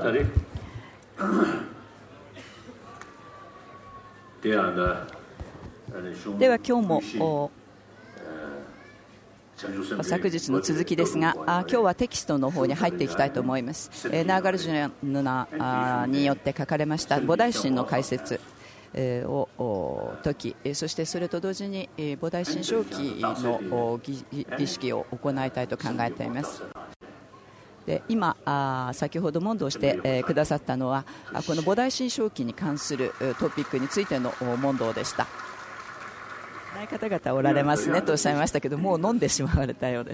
では今日も昨日の続きですが、今日はテキストの方に入っていきたいと思います。ナーガルジュナによって書かれました菩提心の解説を解き、そしてそれと同時に菩提心正気の儀式を行いたいと考えています。で今先ほど問答してくださったのはこの菩提心正気に関するトピックについての問答でした。ない方々おられますねとおっしゃいましたけど、もう飲んでしまわれたようです。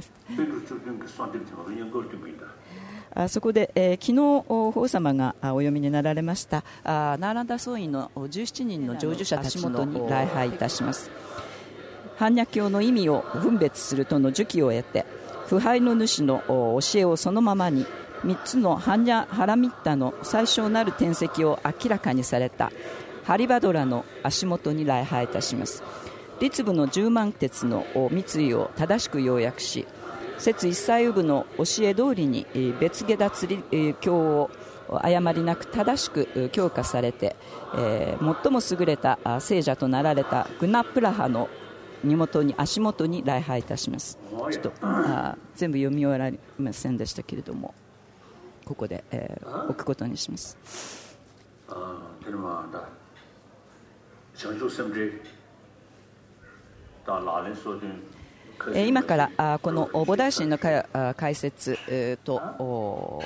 そこで、昨日法様がお読みになられましたナーランダ僧院の17人の成就者たちのに礼拝いたします。般若経の意味を分別するとの授記を得て、腐敗の主の教えをそのままに3つの般若ハラミッタの最小なる典跡を明らかにされたハリバドラの足元に礼拝いたします。律部の十万鉄の密意を正しく要約し、説一切部の教え通りに別下脱教を誤りなく正しく強化されて、最も優れた聖者となられたグナプラハの足元に礼拝いたします。ちょっと全部読み終わられませんでしたけれども、ここで、置くことにします。今からこの菩提心の解説と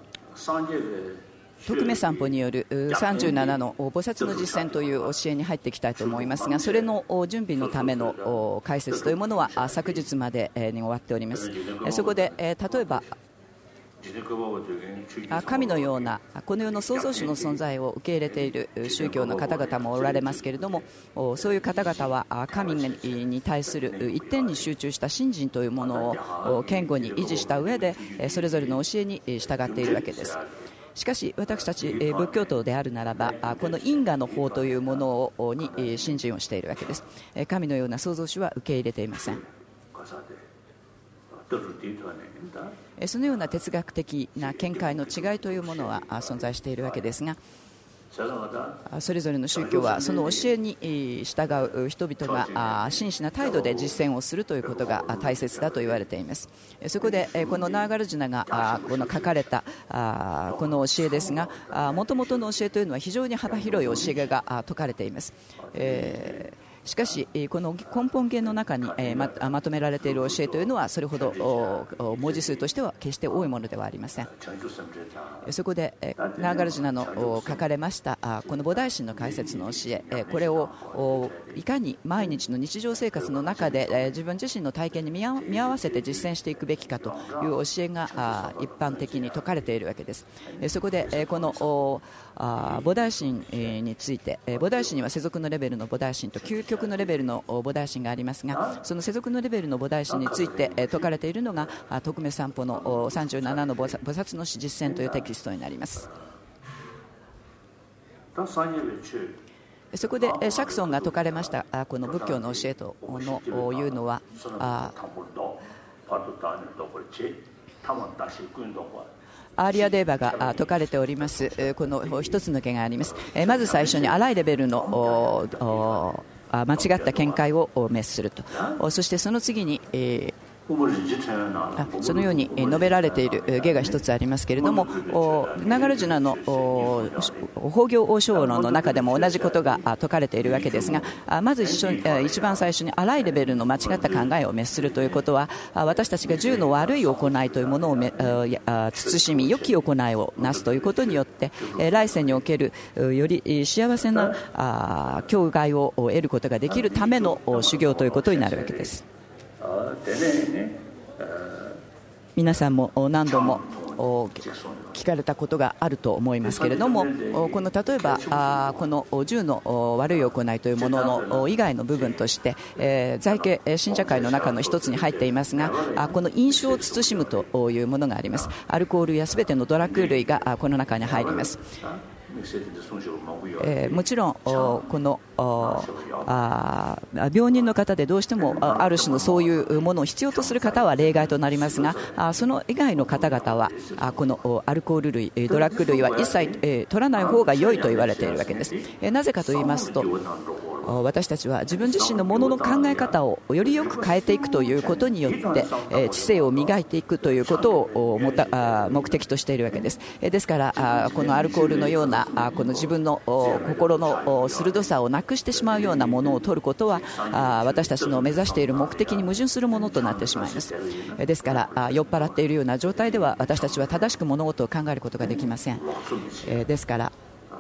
特命散歩による37の菩薩の実践という教えに入っていきたいと思いますが、それの準備のための解説というものは昨日までに終わっております。そこで例えば神のようなこの世の創造主の存在を受け入れている宗教の方々もおられますけれども、そういう方々は神に対する一点に集中した信心というものを堅固に維持した上でそれぞれの教えに従っているわけです。しかし私たち仏教徒であるならば、この因果の法というものに信心をしているわけです。神のような創造主は受け入れていません。そのような哲学的な見解の違いというものは存在しているわけですが、それぞれの宗教はその教えに従う人々が真摯な態度で実践をするということが大切だと言われています。そこでこのナーガルジュナがこの書かれたこの教えですが、もともとの教えというのは非常に幅広い教えが説かれています。しかしこの根本源の中にまとめられている教えというのはそれほど文字数としては決して多いものではありません。そこでナーガルジュナの書かれましたこの菩提心の解説の教え、これをいかに毎日の日常生活の中で自分自身の体験に見合わせて実践していくべきかという教えが一般的に説かれているわけです。そこでこの菩提心について、菩提心には世俗のレベルの菩提心と究極のレベルの菩提心がありますが、その世俗のレベルの菩提心について説かれているのが特命散歩の37の菩薩の実践というテキストになります。そこで釈尊が説かれましたこの仏教の教えというのはアーリアデーバが説かれておりますこの一つの件があります。まず最初に荒いレベルの間違った見解を滅すると、そしてその次にそのように述べられている下が一つありますけれども、ナガルジュナの法行応承論の中でも同じことが説かれているわけですが、まず一番最初に荒いレベルの間違った考えを滅するということは、私たちが10の悪い行いというものを慎み良き行いをなすということによって来世におけるより幸せな境界を得ることができるための修行ということになるわけです。皆さんも何度も聞かれたことがあると思いますけれども、この例えばこの10の悪い行いというものの以外の部分として在家信者会の中の一つに入っていますが、この飲酒を慎むというものがあります。アルコールやすべてのドラッグ類がこの中に入ります。 もちろんこの病人の方でどうしてもある種のそういうものを必要とする方は例外となりますが、その以外の方々はこのアルコール類、ドラッグ類は一切取らない方が良いと言われているわけです。なぜかと言いますと、私たちは自分自身のものの考え方をよりよく変えていくということによって知性を磨いていくということを目的としているわけです。ですからこのアルコールのようなこの自分の心の鋭さをなくしてしまうようなものを取ることは私たちの目指している目的に矛盾するものとなってしまいます。ですから酔っ払っているような状態では私たちは正しく物事を考えることができません。ですから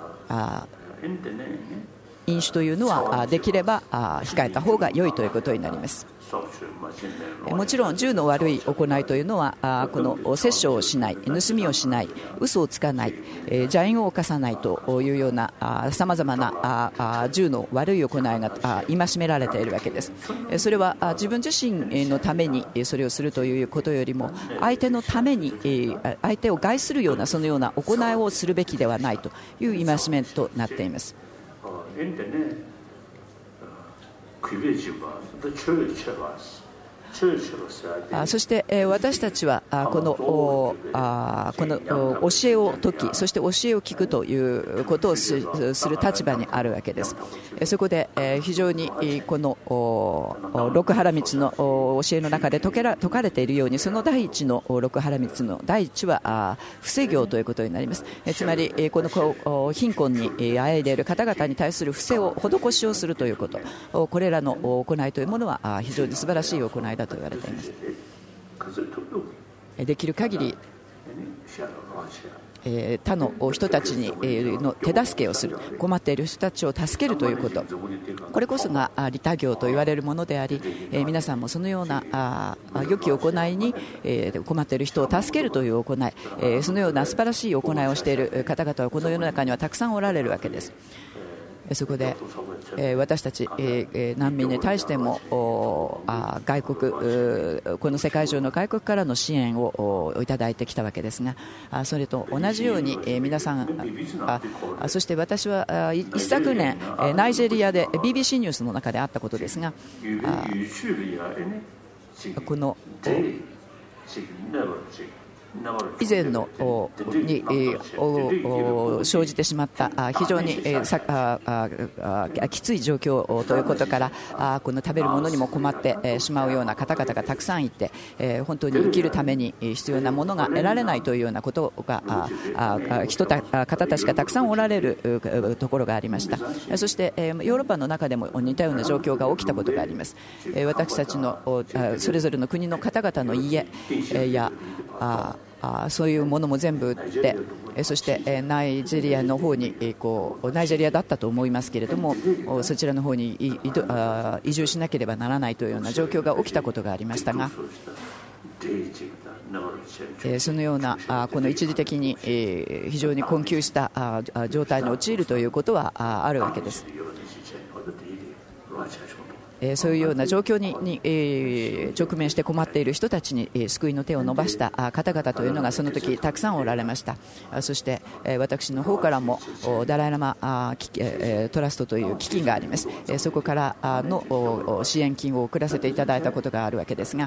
飲酒というのはできれば控えた方が良いということになります。もちろん銃の悪い行いというのはこの殺傷をしない、盗みをしない、嘘をつかない、邪淫を犯さないというようなさまざまな銃の悪い行いが戒められているわけです。それは自分自身のためにそれをするということよりも相手のために相手を害するようなそのような行いをするべきではないという戒めとなっています。そして私たちはこの教えを説き、そして教えを聞くということをする立場にあるわけです。そこで非常にこの六波羅蜜の教えの中で説かれているように、その第一の六波羅蜜の第一は不正業ということになります。つまりこの貧困にあえいでいる方々に対する不正を施しをするということ、これらの行いというものは非常に素晴らしい行いだと言われています。できる限り他の人たちの手助けをする、困っている人たちを助けるということ、これこそが利他行と言われるものであり、皆さんもそのような良き行いに困っている人を助けるという行い、そのような素晴らしい行いをしている方々はこの世の中にはたくさんおられるわけです。そこで私たち難民に対しても外国、この世界中の外国からの支援をいただいてきたわけですが、それと同じように皆さん、そして私は一昨年ナイジェリアで BBC ニュースの中であったことですが、この以前のに生じてしまった非常にきつい状況ということからこの食べるものにも困ってしまうような方々がたくさんいて、本当に生きるために必要なものが得られないというようなことが方たちがたくさんおられるところがありました。そしてヨーロッパの中でも似たような状況が起きたことがあります。私たちのそれぞれの国の方々の家やそういうものも全部売って、そしてナイジェリアの方にナイジェリアだったと思いますけれども、そちらの方に移住しなければならないというような状況が起きたことがありましたが、そのようなこの一時的に非常に困窮した状態に陥るということはあるわけです。そういうような状況に直面して困っている人たちに救いの手を伸ばした方々というのがその時たくさんおられました。そして私の方からもダライラマトラストという基金があります。そこからの支援金を送らせていただいたことがあるわけですが、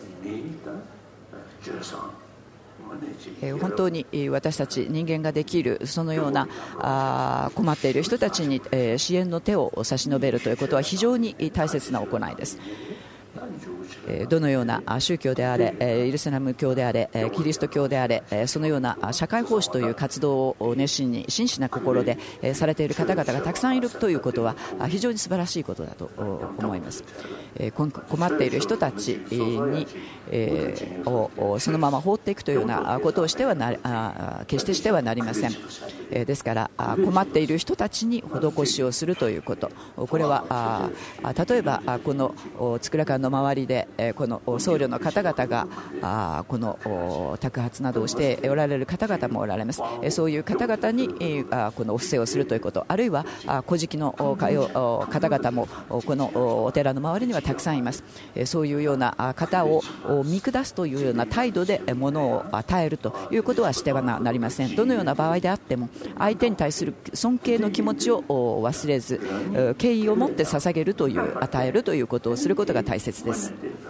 本当に私たち人間ができるそのような困っている人たちに支援の手を差し伸べるということは非常に大切な行いです。どのような宗教であれ、イスラム教であれ、キリスト教であれ、そのような社会奉仕という活動を熱心に真摯な心でされている方々がたくさんいるということは非常に素晴らしいことだと思います。困っている人たちにそのまま放っていくというようなことを決してしてはなりません。ですから困っている人たちに施しをするということ、これは例えばこのツクラカンの周りでこの僧侶の方々がこの托発などをしておられる方々もおられます。そういう方々にこのお布施をするということ、あるいは古事記の方々もこのお寺の周りにはたくさんいます。そういうような方を見下すというような態度で物を与えるということはしてはなりません。どのような場合であっても相手に対する尊敬の気持ちを忘れず、敬意を持って捧げるという、与えるということをすることが大切です。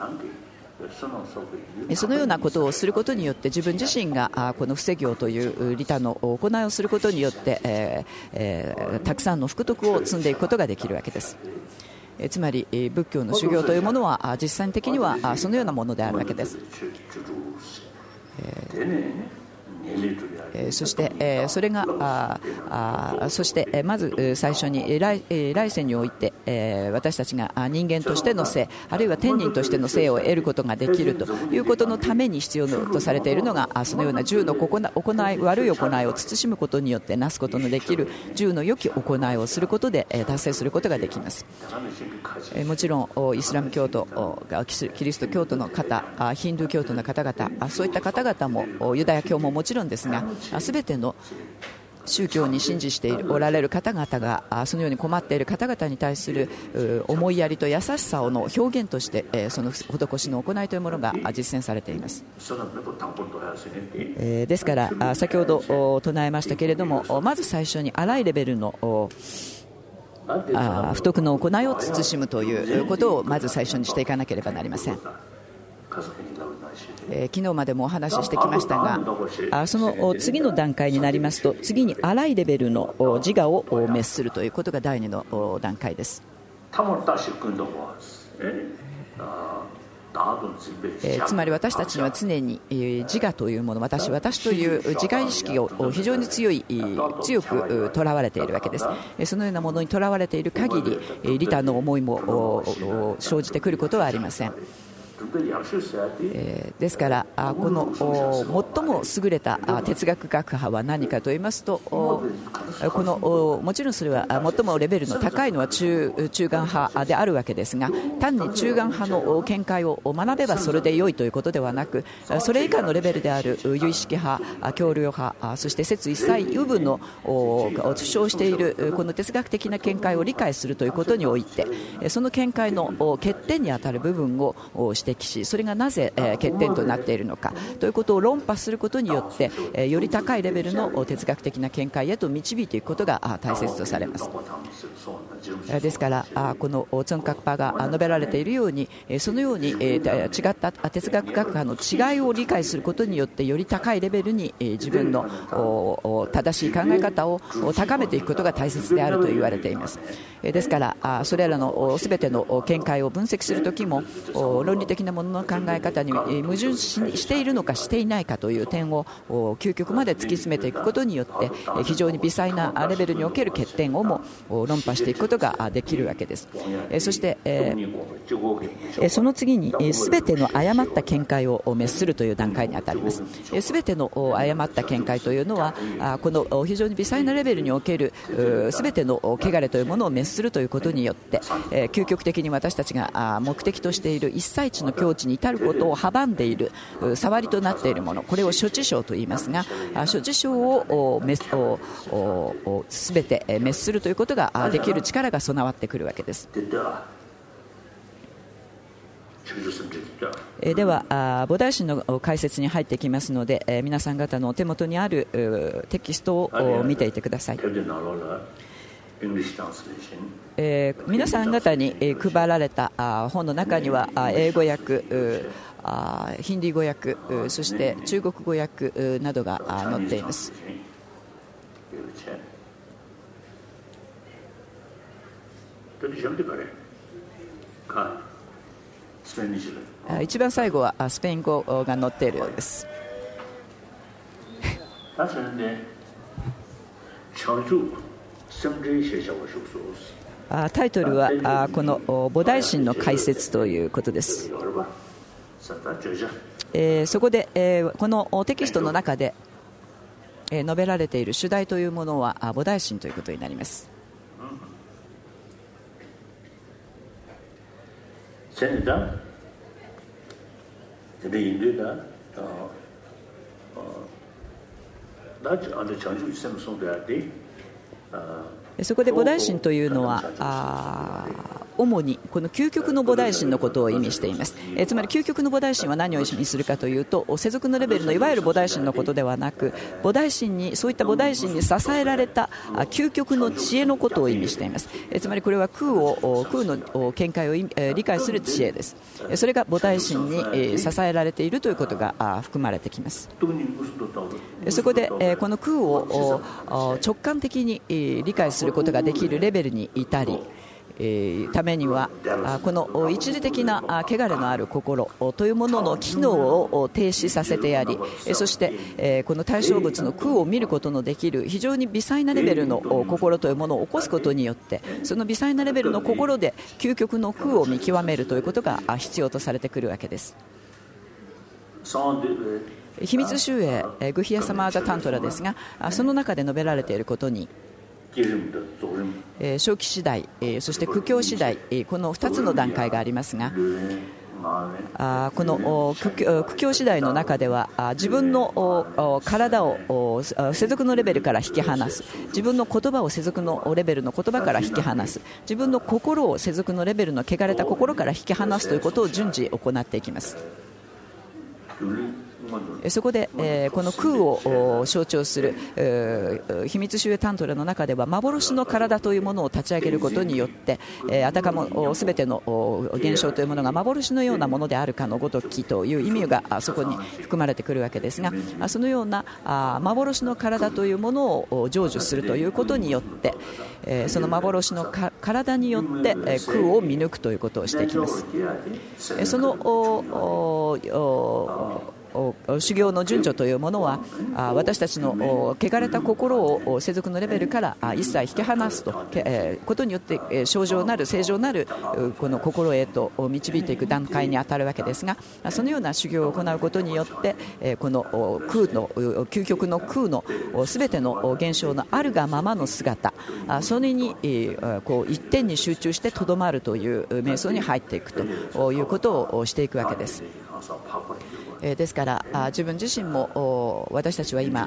そのようなことをすることによって自分自身がこの布施業という利他の行いをすることによってたくさんの福徳を積んでいくことができるわけです。つまり仏教の修行というものは実際的にはそのようなものであるわけです。そしてそれがそしてまず最初に来世において私たちが人間としての生、あるいは天人としての生を得ることができるということのために必要とされているのが、そのような10の行い、悪い行いを慎むことによってなすことのできる10の良き行いをすることで達成することができます。もちろんイスラム教徒、キリスト教徒の方、ヒンドゥー教徒の方々、そういった方々もユダヤ教ももちろんですが、すべての宗教に信じしておられる方々がそのように困っている方々に対する思いやりと優しさの表現としてその施しの行いというものが実践されています。ですから先ほど唱えましたけれども、まず最初に荒いレベルの不徳の行いを慎むということをまず最初にしていかなければなりません。昨日までもお話ししてきましたが、その次の段階になりますと、次に荒いレベルの自我を滅するということが第2の段階です。つまり私たちには常に自我というもの、私という自我意識を非常に強くとらわれているわけです。そのようなものにとらわれている限り利他の思いも生じてくることはありません。ですからこの最も優れた哲学学派は何かと言いますと、もちろんそれは最もレベルの高いのは中間派であるわけですが、単に中間派の見解を学べばそれで良いということではなく、それ以下のレベルである有意識派、教領派、そして説一切有分の主張しているこの哲学的な見解を理解するということにおいて、その見解の欠点にあたる部分を指摘し、それがなぜ欠点となっているのかということを論破することによって、より高いレベルの哲学的な見解へと導いていくことが大切とされます。ですからこのチョンカクパが述べられているように、そのように違った哲学学派の違いを理解することによってより高いレベルに自分の正しい考え方を高めていくことが大切であると言われています。ですからそれらのすべての見解を分析するときも論理的なものの考え方に矛盾しているのかしていないかという点を究極まで突き詰めていくことによって非常に微細なレベルにおける欠点をも論破していくことができるわけです。そしてその次に全ての誤った見解を滅するという段階にあたります。全ての誤った見解というのはこの非常に微細なレベルにおける全ての汚れというものを滅するということによって究極的に私たちが目的としている一切地の境地に至ることを阻んでいる触りとなっているもの、これを諸事象と言いますが、諸事象を全て滅するということができる力が備わってくるわけです。では菩提心の解説に入ってきますので、皆さん方のお手元にあるテキストを見ていてください。皆さん方に配られた本の中には英語訳、ヒンディー語訳、そして中国語訳などが載っています。一番最後はスペイン語が載っているようです。タイトルはこの菩提心の解説ということです。そこでこのテキストの中で述べられている主題というものは菩提心ということになります。 そこで菩提心というのは主にこの究極の菩提心のことを意味しています。つまり究極の菩提心は何を意味するかというと、世俗のレベルのいわゆる菩提心のことではなく、菩提心にそういった菩提心に支えられた究極の知恵のことを意味しています。つまりこれは空の見解を理解する知恵です。それが菩提心に支えられているということが含まれてきます。そこでこの空を直感的に理解することができるレベルに至りためには、この一時的な汚れのある心というものの機能を停止させてやり、そしてこの対象物の空を見ることのできる非常に微細なレベルの心というものを起こすことによって、その微細なレベルの心で究極の空を見極めるということが必要とされてくるわけです。秘密宗営グヒヤサマージャタントラですが、その中で述べられていることに、正気次第、そして苦境次第、この2つの段階がありますが、この苦境次第の中では自分の体を世俗のレベルから引き離す、自分の言葉を世俗のレベルの言葉から引き離す、自分の心を世俗のレベルの汚れた心から引き離すということを順次行っていきます。そこでこの空を象徴する秘密宗営タントラの中では、幻の体というものを立ち上げることによって、あたかも全ての現象というものが幻のようなものであるかのごときという意味がそこに含まれてくるわけですが、そのような幻の体というものを成就するということによって、その幻の体によって空を見抜くということをしていきます。その修行の順序というものは、私たちの汚れた心を世俗のレベルから一切引き離すとことによって正常なる正常なるこの心へと導いていく段階に当たるわけですが、そのような修行を行うことによってこの空の究極の空の全ての現象のあるがままの姿、それにこう一点に集中してとどまるという瞑想に入っていくということをしていくわけです。ですから自分自身も私たちは今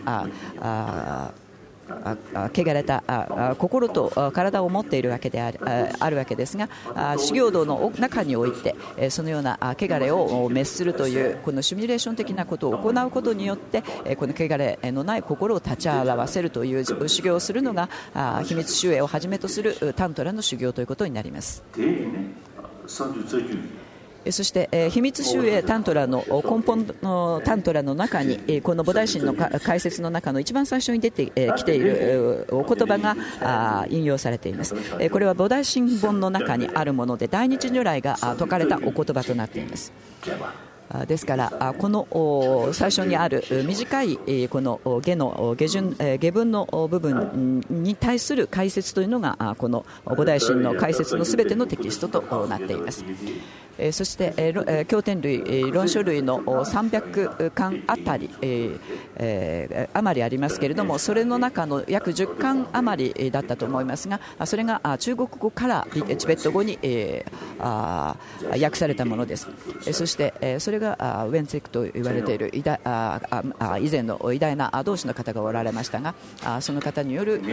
汚れた心と体を持っているわけであるわけですが、修行道の中においてそのような汚れを滅するというこのシミュレーション的なことを行うことによって、この汚れのない心を立ち表せるという修行をするのが秘密宗営をはじめとするタントラの修行ということになります。そして秘密宗営タントラの根本のタントラの中に、この菩提心の解説の中の一番最初に出てきているお言葉が引用されています。これは菩提心本の中にあるもので、大日如来が説かれたお言葉となっています。ですからこの最初にある短いこの下文の部分に対する解説というのがこの菩提心の解説のすべてのテキストとなっています。そして経典類論書類の300巻あたり余りありますけれども、それの中の約10巻余りだったと思いますが、それが中国語からチベット語に訳されたものです。そしてそれがウェンツェクと言われている以前の偉大な同志の方がおられましたが、その方による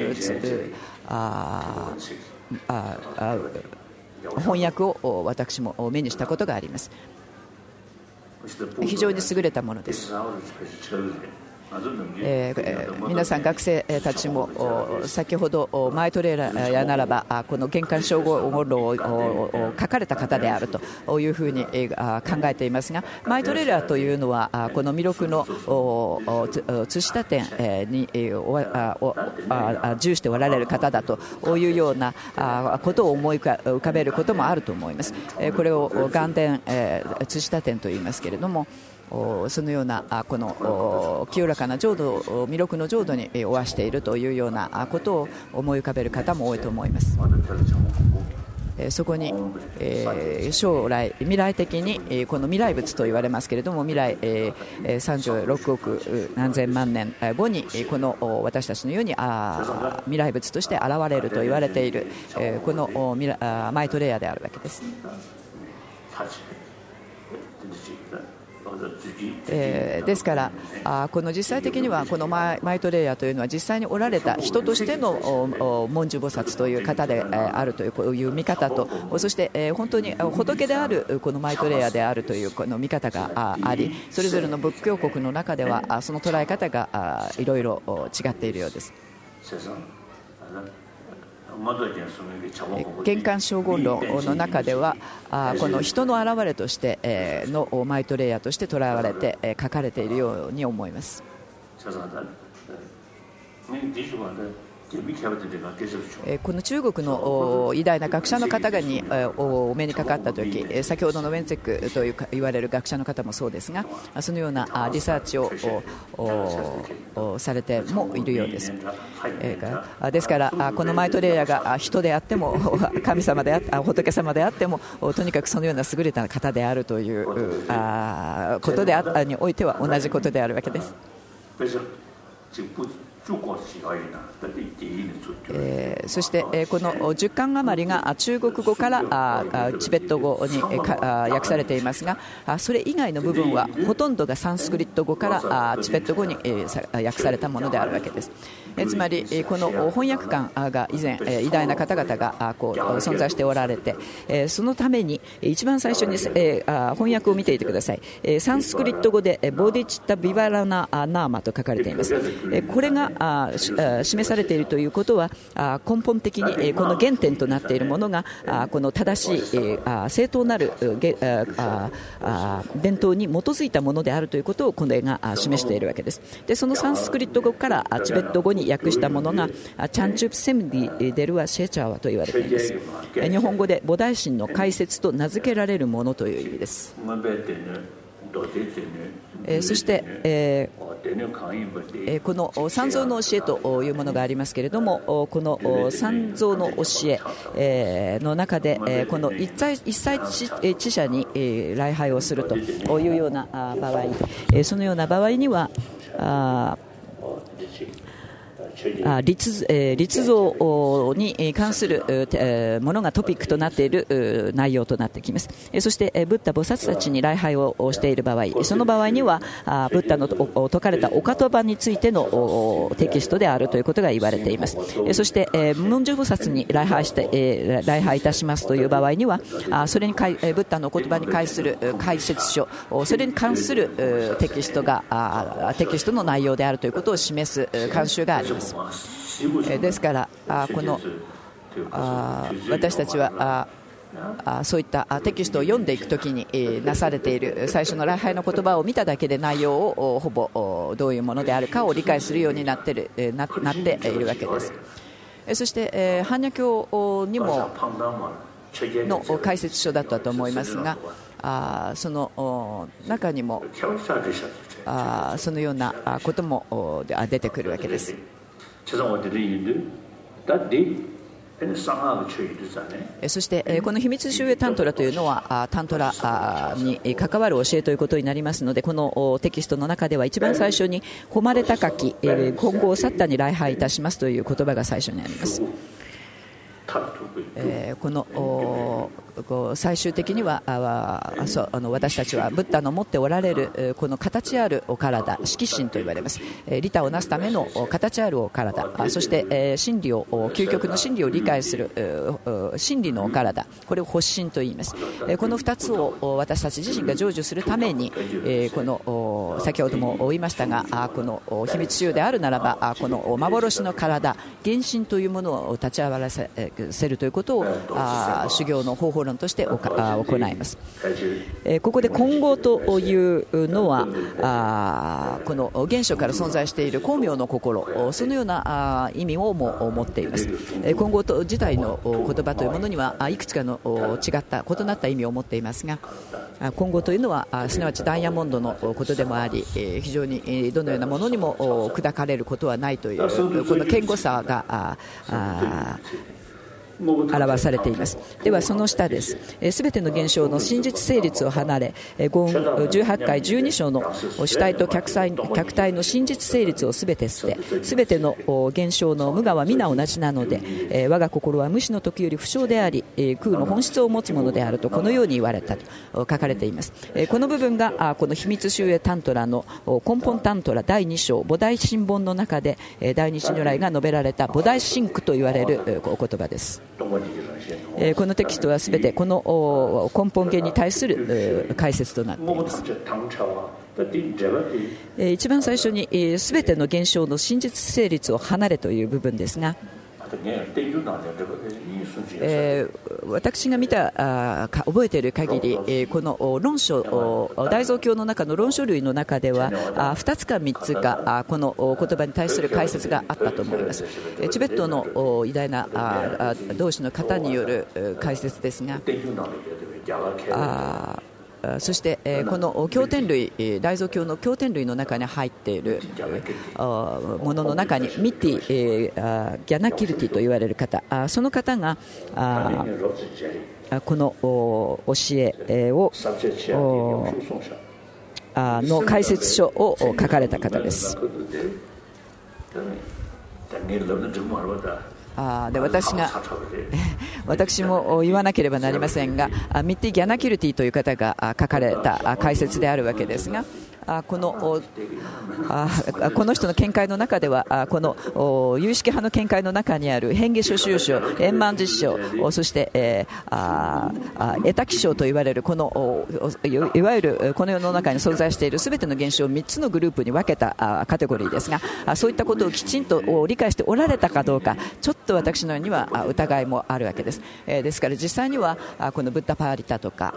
翻訳を私も目にしたことがあります。非常に優れたものです。皆さん学生たちも先ほどマイトレーラやならばこの玄関称号論を書かれた方であるというふうに考えていますが、マイトレーラというのはこの弥勒の津下天に従しておられる方だというようなことを思い浮かべることもあると思います。これを元伝津下天と言いますけれども、そのようなこの清らかな浄土弥勒の浄土におわしているというようなことを思い浮かべる方も多いと思います。そこに将来未来的にこの未来仏と言われますけれども、未来36億何千万年後にこの私たちのように未来仏として現れると言われているこのマイトレイヤーであるわけです。 ですからこの実際的にはこのマイトレイヤーというのは実際におられた人としての文殊菩薩という方であるというこういう見方と、そして本当に仏であるこのマイトレイヤーであるというこの見方があり、それぞれの仏教国の中ではその捉え方がいろいろ違っているようです。玄関荘厳論の中ではこの人の現れとしてのマイトレイヤーとして捉えられて書かれているように思います。この中国の偉大な学者の方にお目にかかったとき、先ほどのウェンツェックと言われる学者の方もそうですが、そのようなリサーチをされてもいるようです。ですからこのマイトレイヤーが人であっても神様で仏様であっても、とにかくそのような優れた方であるということにおいては同じことであるわけです。そしてこの10巻余りが中国語からチベット語に訳されていますが、それ以外の部分はほとんどがサンスクリット語からチベット語に訳されたものであるわけです。つまりこの翻訳官が以前偉大な方々が存在しておられて、そのために一番最初に翻訳を見ていてください。サンスクリット語でボディチッタ・ビバラナ・ナーマと書かれています。これが示されているということは、根本的にこの原点となっているものがこの正しい正当なる伝統に基づいたものであるということをこれが示しているわけです。でそのサンスクリット語からチベット語に訳したものがチャンチュプセムディデルワシェチャワと言われています。日本語で菩提心の解説と名付けられるものという意味です。そして、この三蔵の教えというものがありますけれども、この三蔵の教えの中でこの一切知者に礼拝をするというような場合、そのような場合には立像に関するものがトピックとなっている内容となってきます。そしてブッダ菩薩たちに礼拝をしている場合、その場合にはブッダの説かれたお言葉についてのテキストであるということが言われています。そして文殊菩薩に礼拝いたしますという場合には、それにブッダのお言葉に関する解説書、それに関するテキストの内容であるということを示す慣習があります。ですからこの私たちはそういったテキストを読んでいくときになされている最初の礼拝の言葉を見ただけで内容をほぼどういうものであるかを理解するようになっているわけです。そして般若経にもの解説書だったと思いますが、その中にもそのようなことも出てくるわけです。そしてこの秘密集英タントラというのはタントラに関わる教えということになりますので、このテキストの中では一番最初に誉れ高き金剛サッタに礼拝いたしますという言葉が最初にあります。この最終的には私たちはブッダの持っておられるこの形あるお体、色心と言われます。利他をなすための形あるお体、そして真理を究極の真理を理解する真理のお体、これを発心と言います。この2つを私たち自身が成就するために、この先ほども言いましたが、この秘密集であるならばこの幻の体、原神というものを立ち上がらせるということを修行の方法論として行います。ここで金剛というのはこの原初から存在している光明の心、そのような意味をも持っています。金剛と自体の言葉というものにはいくつかの違った異なった意味を持っていますが、金剛というのはすなわちダイヤモンドのことでもあり、非常にどのようなものにも砕かれることはないというこの堅固さが表されています。ではその下です。すべての現象の真実成立を離れ、五運18回12章の主体と客体の真実成立をすべて捨て、すべての現象の無我は皆同じなので、我が心は無視の時より不詳であり、空の本質を持つものであるとこのように言われたと書かれています。この部分がこの秘密集英タントラの根本タントラ第2章菩提心本の中で大日如来が述べられた菩提心句と言われるお言葉です。このテキストはすべてこの根本源に対する解説となっています。一番最初にすべての現象の真実成立を離れという部分ですが、私が見た覚えている限り、この論書大蔵経の中の論書類の中では2つか3つかこの言葉に対する解説があったと思います。チベットの偉大な同志の方による解説ですが、そしてこの経典類、大蔵経の経典類の中に入っているものの中にミティギャナキルティと言われる方、その方がこの教えをの解説書を書かれた方です。で私も言わなければなりませんが、ミッティ・ギャナキルティという方が書かれた解説であるわけですが、この人の見解の中では、この有識派の見解の中にある変化諸宗書、円満実証、そしてエタキ証と言われるこのいわゆるこの世の中に存在しているすべての現象を3つのグループに分けたカテゴリーですが、そういったことをきちんと理解しておられたかどうか、ちょっと私のようには疑いもあるわけです。ですから実際にはこのブッダパーリタとか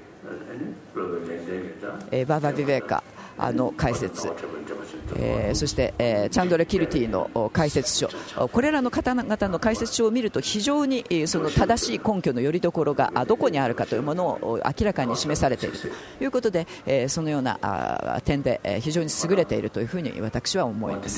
バーバ・ビベーカの解説、そしてチャンドラ・キルティの解説書、これらの方々の解説書を見ると非常にその正しい根拠のよりどころがどこにあるかというものを明らかに示されているということで、そのような点で非常に優れているというふうに私は思います。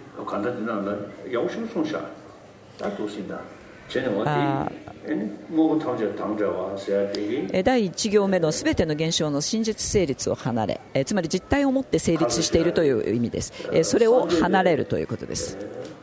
第1行目のすべての現象の真実成立を離れ、つまり実体をもって成立しているという意味です。それを離れるということです。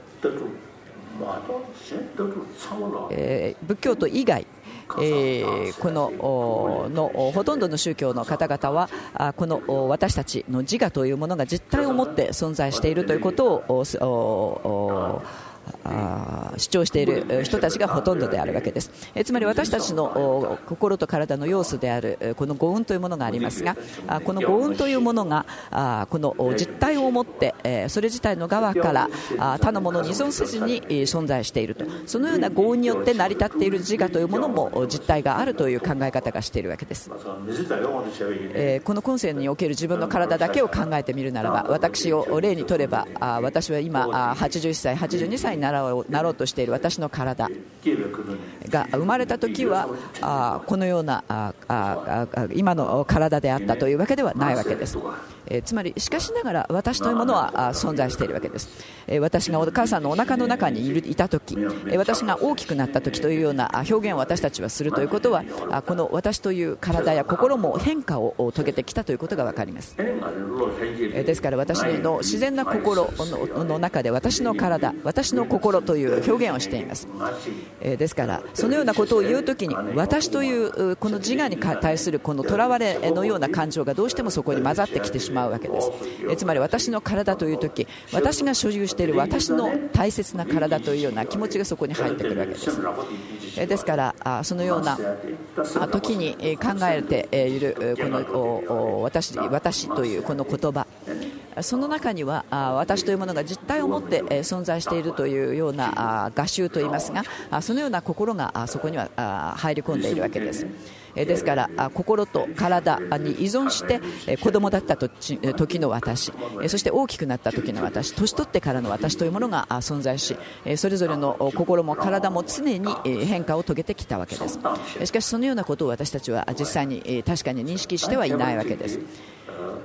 仏教徒以外このほとんどの宗教の方々はこの私たちの自我というものが実体をもって存在しているということを主張している人たちがほとんどであるわけです。つまり私たちの心と体の要素であるこの五運というものがありますが、この五運というものがこの実体をもってそれ自体の側から他のものに依存せずに存在していると、そのような五運によって成り立っている自我というものも実体があるという考え方がしているわけです。この今世における自分の体だけを考えてみるならば、私を例にとれば私は今81歳82歳になろうとしている私の体が生まれた時はこのような今の体であったというわけではないわけです。つまりしかしながら私というものは存在しているわけです。私がお母さんのお腹の中にいた時、私が大きくなった時というような表現を私たちはするということは、この私という体や心も変化を遂げてきたということが分かります。ですから私の自然な心の中で私の体、私の心という表現をしています。ですからそのようなことを言うときに、私というこの自我に対するこのとらわれのような感情がどうしてもそこに混ざってきてしまうわけです。つまり私の体というとき、私が所有している私の大切な体というような気持ちがそこに入ってくるわけです。ですからそのような時に考えているこの私というこの言葉、その中には私というものが実体を持って存在しているというような画集といいますが、そのような心がそこには入り込んでいるわけです。ですから心と体に依存して子供だった時の私、そして大きくなった時の私、年取ってからの私というものが存在し、それぞれの心も体も常に変化を遂げてきたわけです。しかしそのようなことを私たちは実際に確かに認識してはいないわけです。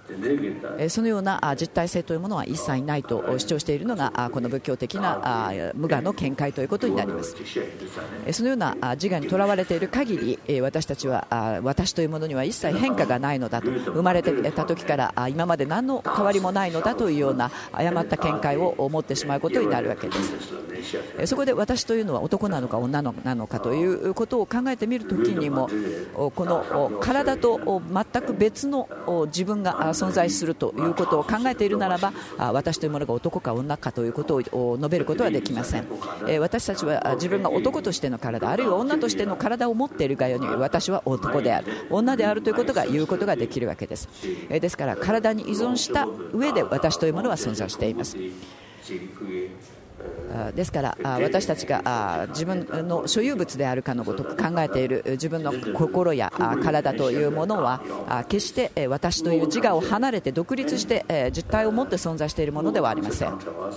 そのような実体性というものは一切ないと主張しているのがこの仏教的な無我の見解ということになります。そのような自我にとらわれている限り、私たちは私というものには一切変化がないのだと、生まれてた時から今まで何の変わりもないのだというような誤った見解を持ってしまうことになるわけです。そこで私というのは男なのか女なのかということを考えてみるときにも、この体と全く別の自分が存在するということを考えているならば、私というものが男か女かということを述べることはできません。私たちは自分が男としての体、あるいは女としての体を持っているがように、私は男である、女であるということが言うことができるわけです。ですから体に依存した上で私というものは存在しています。ですから私たちが自分の所有物であるかのごとく考えている自分の心や体というものは決して私という自我を離れて独立して実体を持って存在しているものではありません。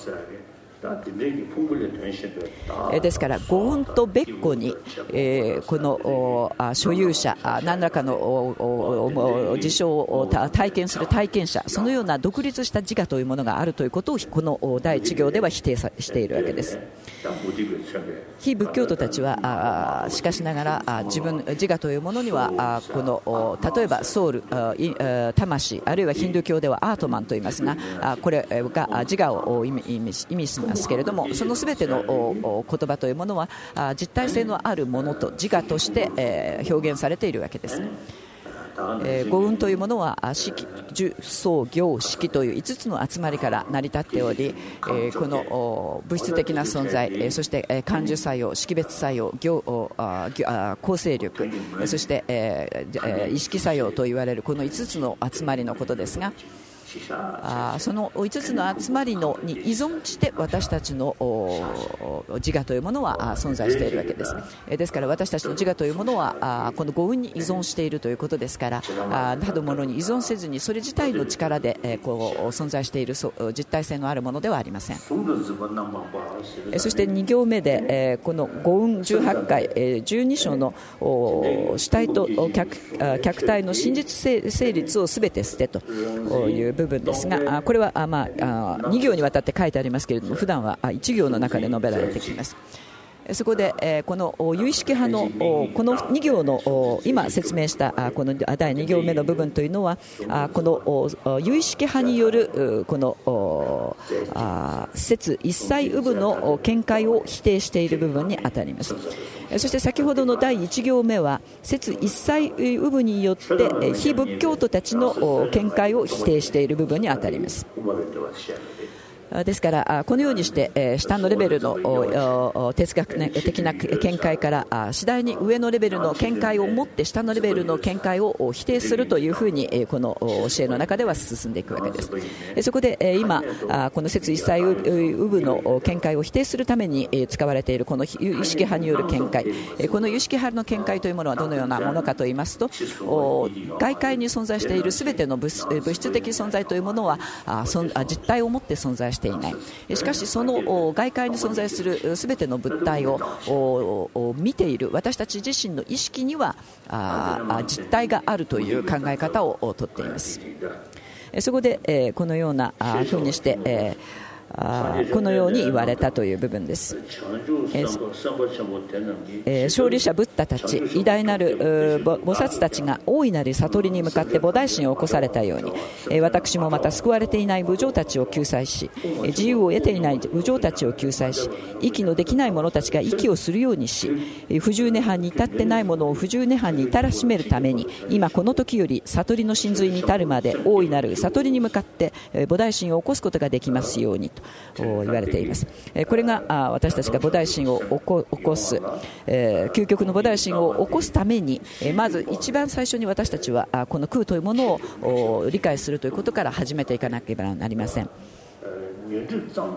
ですから五運と別個にこの所有者、何らかの事象を体験する体験者、そのような独立した自我というものがあるということをこの第1行では否定しているわけです。非仏教徒たちはしかしながら自我というものにはこの例えばソウル、魂、あるいはヒンドゥー教ではアートマンと言いますが、これが自我を意味しますけれども、そのすべての言葉というものは実体性のあるものと自我として表現されているわけです。五運というものは識、受、想、行、識という5つの集まりから成り立っており、この物質的な存在、そして感受作用、識別作用、構成力、そして意識作用といわれるこの5つの集まりのことですが、その5つの集まりに依存して私たちの自我というものは存在しているわけです。ですから私たちの自我というものはこの五運に依存しているということですから、他のものに依存せずにそれ自体の力で存在している実体性のあるものではありません。そして2行目でこの五運18回12章の主体と客体の真実成立をすべて捨てという部分ですが、これは2行にわたって書いてありますけれども、普段は1行の中で述べられてきます。そこでこの有意識派のこの2行の今説明したこの第2行目の部分というのは、この有意識派によるこの説一切有無の見解を否定している部分にあたります。そして先ほどの第1行目は説一切有無によって非仏教徒たちの見解を否定している部分にあたります。ですからこのようにして下のレベルの哲学的な見解から次第に上のレベルの見解を持って下のレベルの見解を否定するというふうにこの教えの中では進んでいくわけです。そこで今この説一切有無の見解を否定するために使われているこの有意識派による見解、この有意識派の見解というものはどのようなものかといいますと、外界に存在しているすべての物質的存在というものは実体を持って存在していない。しかしその外界に存在するすべての物体を見ている私たち自身の意識には実体があるという考え方をとっています。そこでこのようなふうにしてこのように言われたという部分です。勝利者ブッダたち、偉大なる菩薩たちが大いなる悟りに向かって菩提心を起こされたように、私もまた救われていない無常たちを救済し、自由を得ていない無常たちを救済し、息のできない者たちが息をするようにし、不十涅槃に至ってない者を不十涅槃に至らしめるために、今この時より悟りの真髄に至るまで大いなる悟りに向かって菩提心を起こすことができますようにと言われています。これが私たちが菩提心を起こす、究極の菩提心を起こすために、まず一番最初に私たちはこの空というものを理解するということから始めていかなければなりません。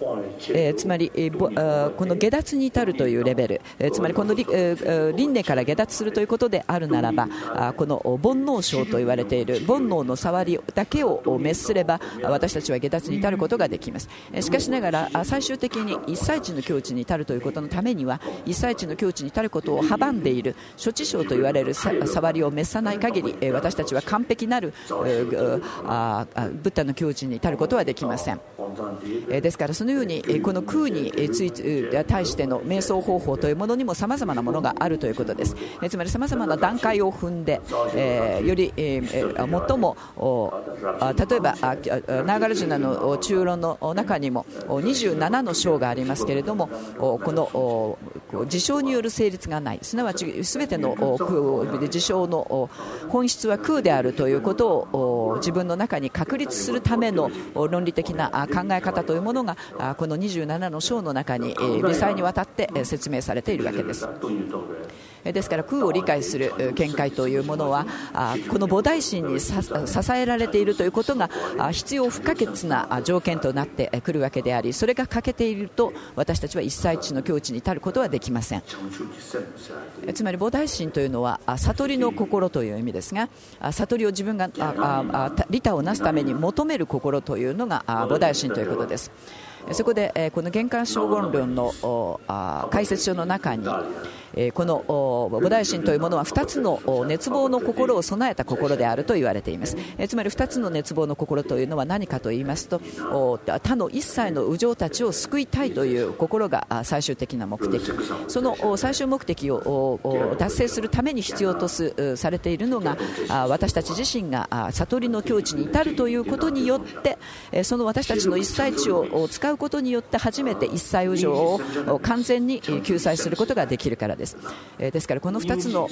つまりこの下脱に至るというレベル、つまりこの輪廻から下脱するということであるならば、この煩悩症と言われている煩悩の触りだけを滅すれば私たちは下脱に至ることができます。しかしながら最終的に一切地の境地に至るということのためには、一切地の境地に至ることを阻んでいる諸地症と言われる触りを滅さない限り、私たちは完璧なるブッダの境地に至ることはできません。ですからそのようにこの空に対しての瞑想方法というものにも様々なものがあるということです。つまり様々な段階を踏んで、より最も例えばナーガルジュナの中論の中にも27の章がありますけれども、この事象による成立がない、すなわち全ての事象の本質は空であるということを自分の中に確立するための論理的な考え方というものがこの27の章の中に微細にわたって説明されているわけです。ですから空を理解する見解というものはこの菩提心に支えられているということが必要不可欠な条件となってくるわけであり、それが欠けていると私たちは一切地の境地に至ることはできません。つまり菩提心というのは悟りの心という意味ですが、悟りを自分が利他をなすために求める心というのが菩提心ということです。そこでこの玄関荘厳論の解説書の中にこの菩提心というものは2つの熱望の心を備えた心であると言われています。つまり2つの熱望の心というのは何かと言いますと、他の一切の有情たちを救いたいという心が最終的な目的、その最終目的を達成するために必要とされているのが私たち自身が悟りの境地に至るということによって、その私たちの一切地を使うことによって初めて一切有情を完全に救済することができるからです。ですからこの2つの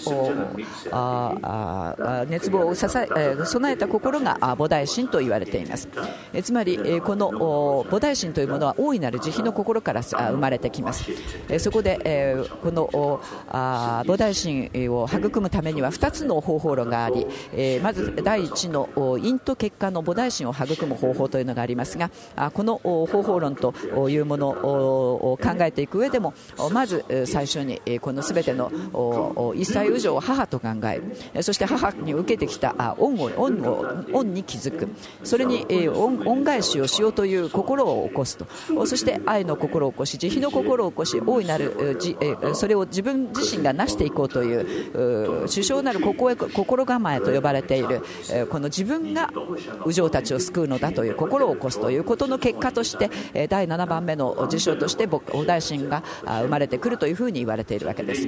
熱望を備えた心が菩提心と言われています。つまりこの菩提心というものは大いなる慈悲の心から生まれてきます。そこでこの菩提心を育むためには2つの方法論があり、まず第一の因と結果の菩提心を育む方法というのがありますが、この方法論というものを考えていく上でも、まず最初にこの全ての一切有情を母と考える、そして母に受けてきた恩に気づく、それに恩返しをしようという心を起こすと、そして愛の心を起こし慈悲の心を起こし、大いなるそれを自分自身が成していこうという殊勝なる心構えと呼ばれている、この自分が有情たちを救うのだという心を起こすということの結果として、第7番目の事象として菩提心が生まれてくるというふうに言われているわけです。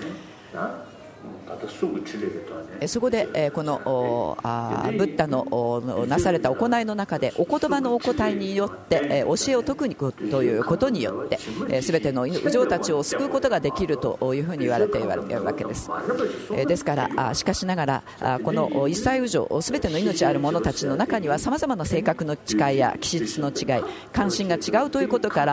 そこでこのブッダのなされた行いの中で、お言葉のお答えによって教えを説くということによって全ての有情たちを救うことができるというふうに言われているわけです。ですからしかしながらこの一切有情全ての命ある者たちの中にはさまざまな性格の違いや気質の違い、関心が違うということから、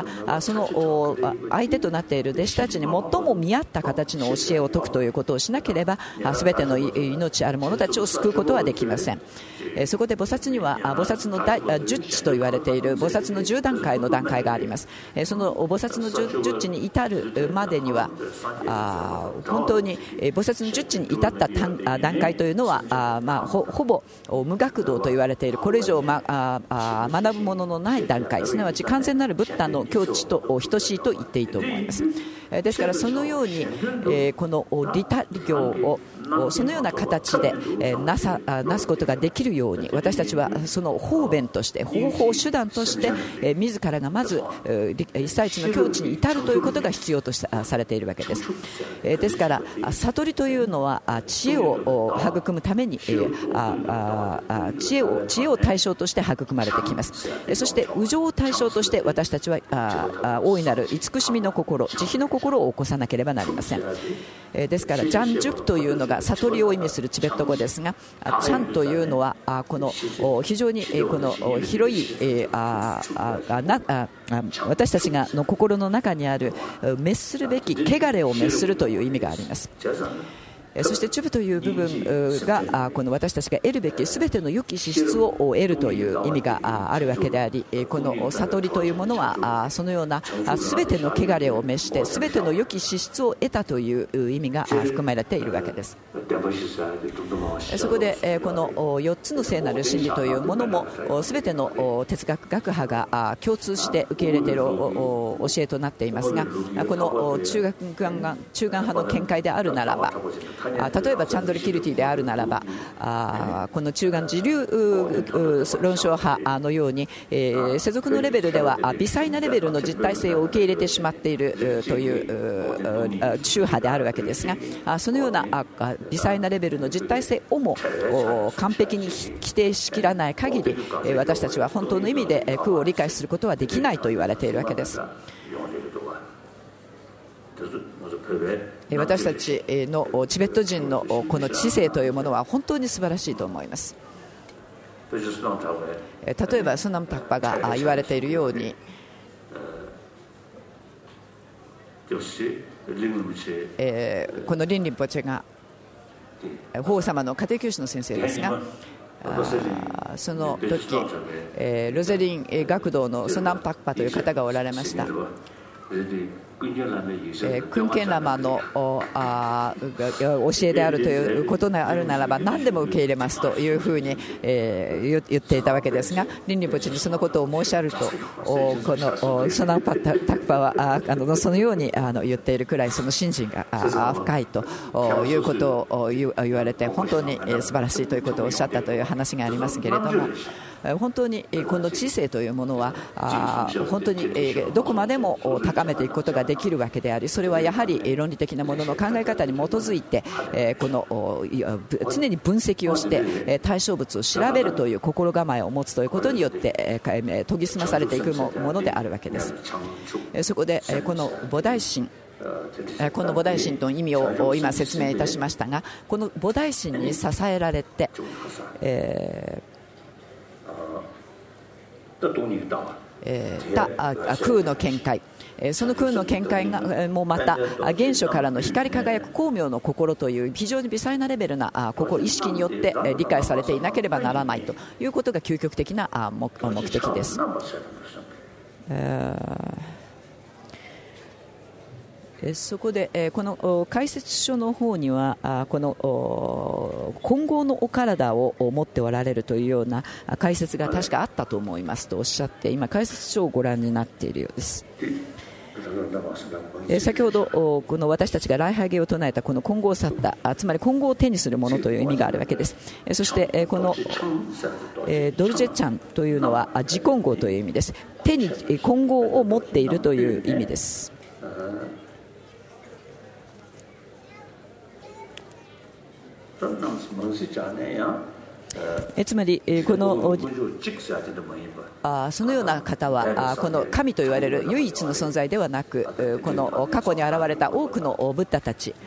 その相手となっている弟子たちに最も見合った形の教えを説くということをしなければ全ての命ある者たちを救うことはできません。そこで菩薩には菩薩の10地と言われている菩薩の10段階の段階があります。その菩薩の10地に至るまでには本当に菩薩の10地に至った段階というのはほぼ無学道と言われている、これ以上学ぶもののない段階、すなわち完全なるブッダの境地と等しいと言っていいと思います。ですからそのようにこの利他行をそのような形でなすことができるように、私たちはその方便として方法手段として自らがまず一切地の境地に至るということが必要とされているわけです。ですから悟りというのは知恵を育むために知恵を対象として育まれてきます。そして有情を対象として私たちは大いなる慈しみの心、慈悲の心を起こさなければなりません。ですからジャンジュプというのが悟りを意味するチベット語ですが、チャンというのはこの非常にこの広い私たちの心の中にある滅するべき汚れを滅するという意味があります。 そしてチュブという部分がこの私たちが得るべきすべての良き資質を得るという意味があるわけであり、この悟りというものはそのようなすべての汚れを召してすべての良き資質を得たという意味が含まれているわけです。そこでこの4つの聖なる真理というものもすべての哲学学派が共通して受け入れている教えとなっていますが、この中間派の見解であるならば、例えばチャンドル・キルティであるならば、この中間自流論証派のように、世俗のレベルでは微細なレベルの実体性を受け入れてしまっているという宗派であるわけですが、そのような微細なレベルの実体性をも完璧に規定しきらない限り、私たちは本当の意味で空を理解することはできないと言われているわけです。私たちのチベット人のこの知性というものは本当に素晴らしいと思います。例えばスナムタッパが言われているように、このリンリンポチェが法皇様の家庭教師の先生ですが、その時ロゼリン学童のスナムタッパという方がおられました。クンケンラマの教えであるということがあるならば何でも受け入れますというふうに言っていたわけですが、リンリンポチにそのことを申し上げると、このソナムタッパはそのように言っているくらいその信心が深いということを言われて、本当に素晴らしいということをおっしゃったという話がありますけれども、本当にこの知性というものは本当にどこまでも高めていくことができるわけであり、それはやはり論理的なものの考え方に基づいてこの常に分析をして対象物を調べるという心構えを持つということによって研ぎ澄まされていくものであるわけです。そこでこの菩提心、この菩提心という意味を今説明いたしましたが、この菩提心に支えられて空の見解、その空の見解がもまた原初からの光り輝く光明の心という非常に微細なレベルな意識によって理解されていなければならないということが究極的な目的です。そこでこの解説書の方にはこの混合のお体を持っておられるというような解説が確かあったと思いますとおっしゃって、今解説書をご覧になっているようです。先ほどこの私たちが礼拝芸を唱えたこの混合サッタ、つまり混合を手にするものという意味があるわけです。そしてこのドルジェチャンというのは自混合という意味です。手に混合を持っているという意味です。つまりこのそのような方はこの神と言われる唯一の存在ではなく、この過去に現れた多くのブッダたち、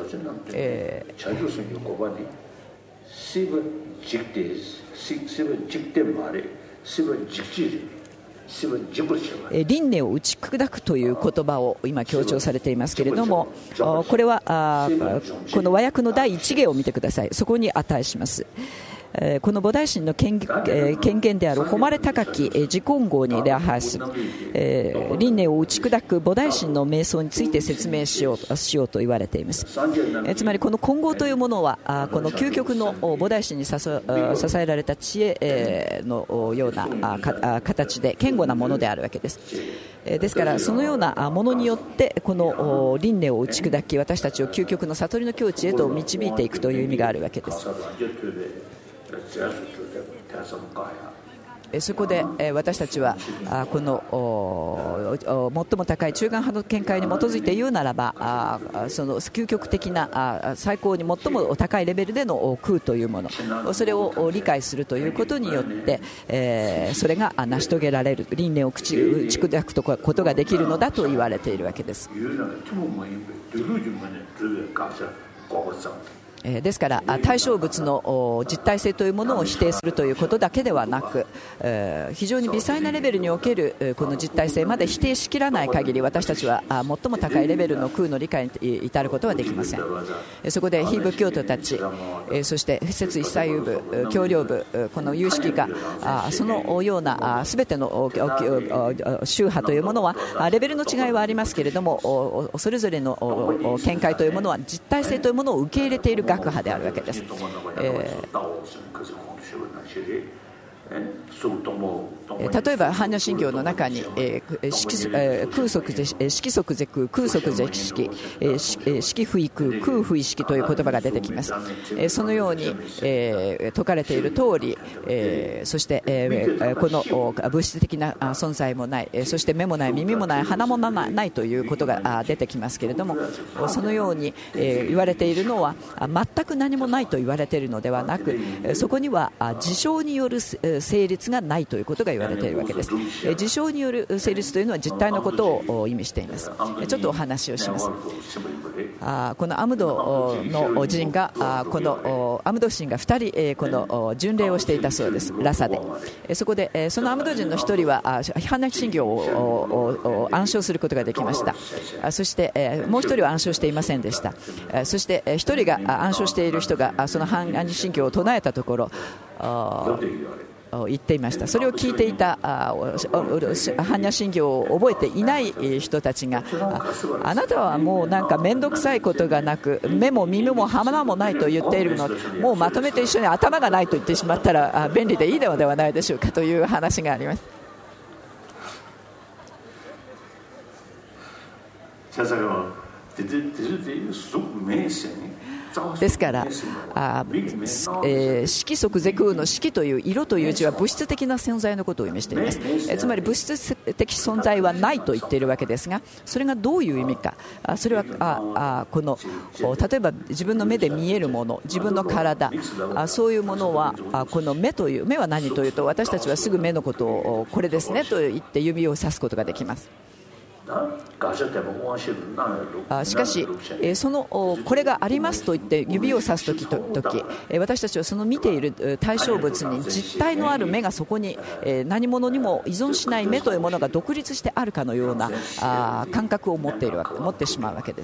輪廻を打ち砕くという言葉を今強調されていますけれども、これはこの和訳の第一芸を見てください。そこに値します。この菩提心の権限である誉れ高き自混合に礼拝する、輪廻を打ち砕く菩提心の瞑想について説明しようと言われています。つまりこの混合というものはこの究極の菩提心に支えられた知恵のような形で堅固なものであるわけです。ですからそのようなものによってこの輪廻を打ち砕き、私たちを究極の悟りの境地へと導いていくという意味があるわけです。そこで私たちはこの最も高い中間派の見解に基づいて言うならば、その究極的な最高に最も高いレベルでの空というもの、それを理解するということによってそれが成し遂げられる、輪廻を打ち砕くことができるのだと言われているわけです。 ですから対象物の実体性というものを否定するということだけではなく、非常に微細なレベルにおけるこの実体性まで否定しきらない限り、私たちは最も高いレベルの空の理解に至ることはできません。そこで非仏教徒たち、そして不説一切有部、教領部、この有識がそのような全ての宗派というものはレベルの違いはありますけれども、それぞれの見解というものは実体性というものを受け入れている学派であるわけです。例えば般若心経の中に空即是色即是空、空即是色、色不異空、空不異色という言葉が出てきます。そのように説かれている通り、そしてこの物質的な存在もない、そして目もない、耳もない、鼻もないということが出てきますけれども、そのように言われているのは全く何もないと言われているのではなく、そこには事象による成立がないということが言われているわけです。事象による成立というのは実体のことを意味しています。ちょっとお話をします。このアムドの人がこのアムド人が2人この巡礼をしていたそうです、ラサで。そこでそのアムド人の1人は般若心経を暗唱することができました。そしてもう1人は暗唱していませんでした。そして1人が暗唱している人がその般若心経を唱えたところ言っていました。それを聞いていた般若心経を覚えていない人たちが、あなたはもうなんか面倒くさいことがなく、目も耳も鼻もないと言っているので、もうまとめて一緒に頭がないと言ってしまったら便利でいいのではないでしょうかという話があります。ですから色即是空の色という色という字は物質的な存在のことを意味しています。つまり物質的存在はないと言っているわけですが、それがどういう意味か、それはこの例えば自分の目で見えるもの、自分の体、そういうものはこの目という、目は何というと、私たちはすぐ目のことをこれですねと言って指を指すことができます。しかしこれがありますと言って指を指すとき、私たちはその見ている対象物に実体のある目がそこに何者にも依存しない目というものが独立してあるかのような感覚を持ってしまうわけです。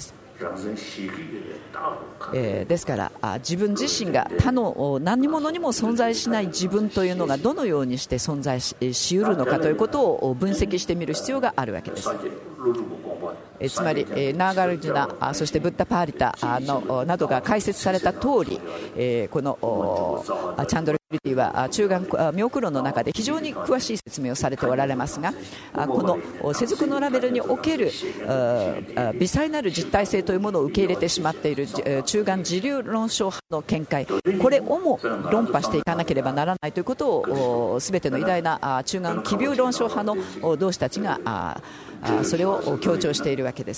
ですから自分自身が他の何者にも存在しない自分というのがどのようにして存在しうるのかということを分析してみる必要があるわけです。つまりナーガルジュナ、そしてブッダパーリタなどが解説された通り、このチャンドラキリティは中眼妙苦論の中で非常に詳しい説明をされておられますが、この世俗のラベルにおける微細なる実体性というものを受け入れてしまっている中眼自流論証派の見解、これをも論破していかなければならないということを全ての偉大な中眼奇病論証派の同志たちがそれを強調しているわけです。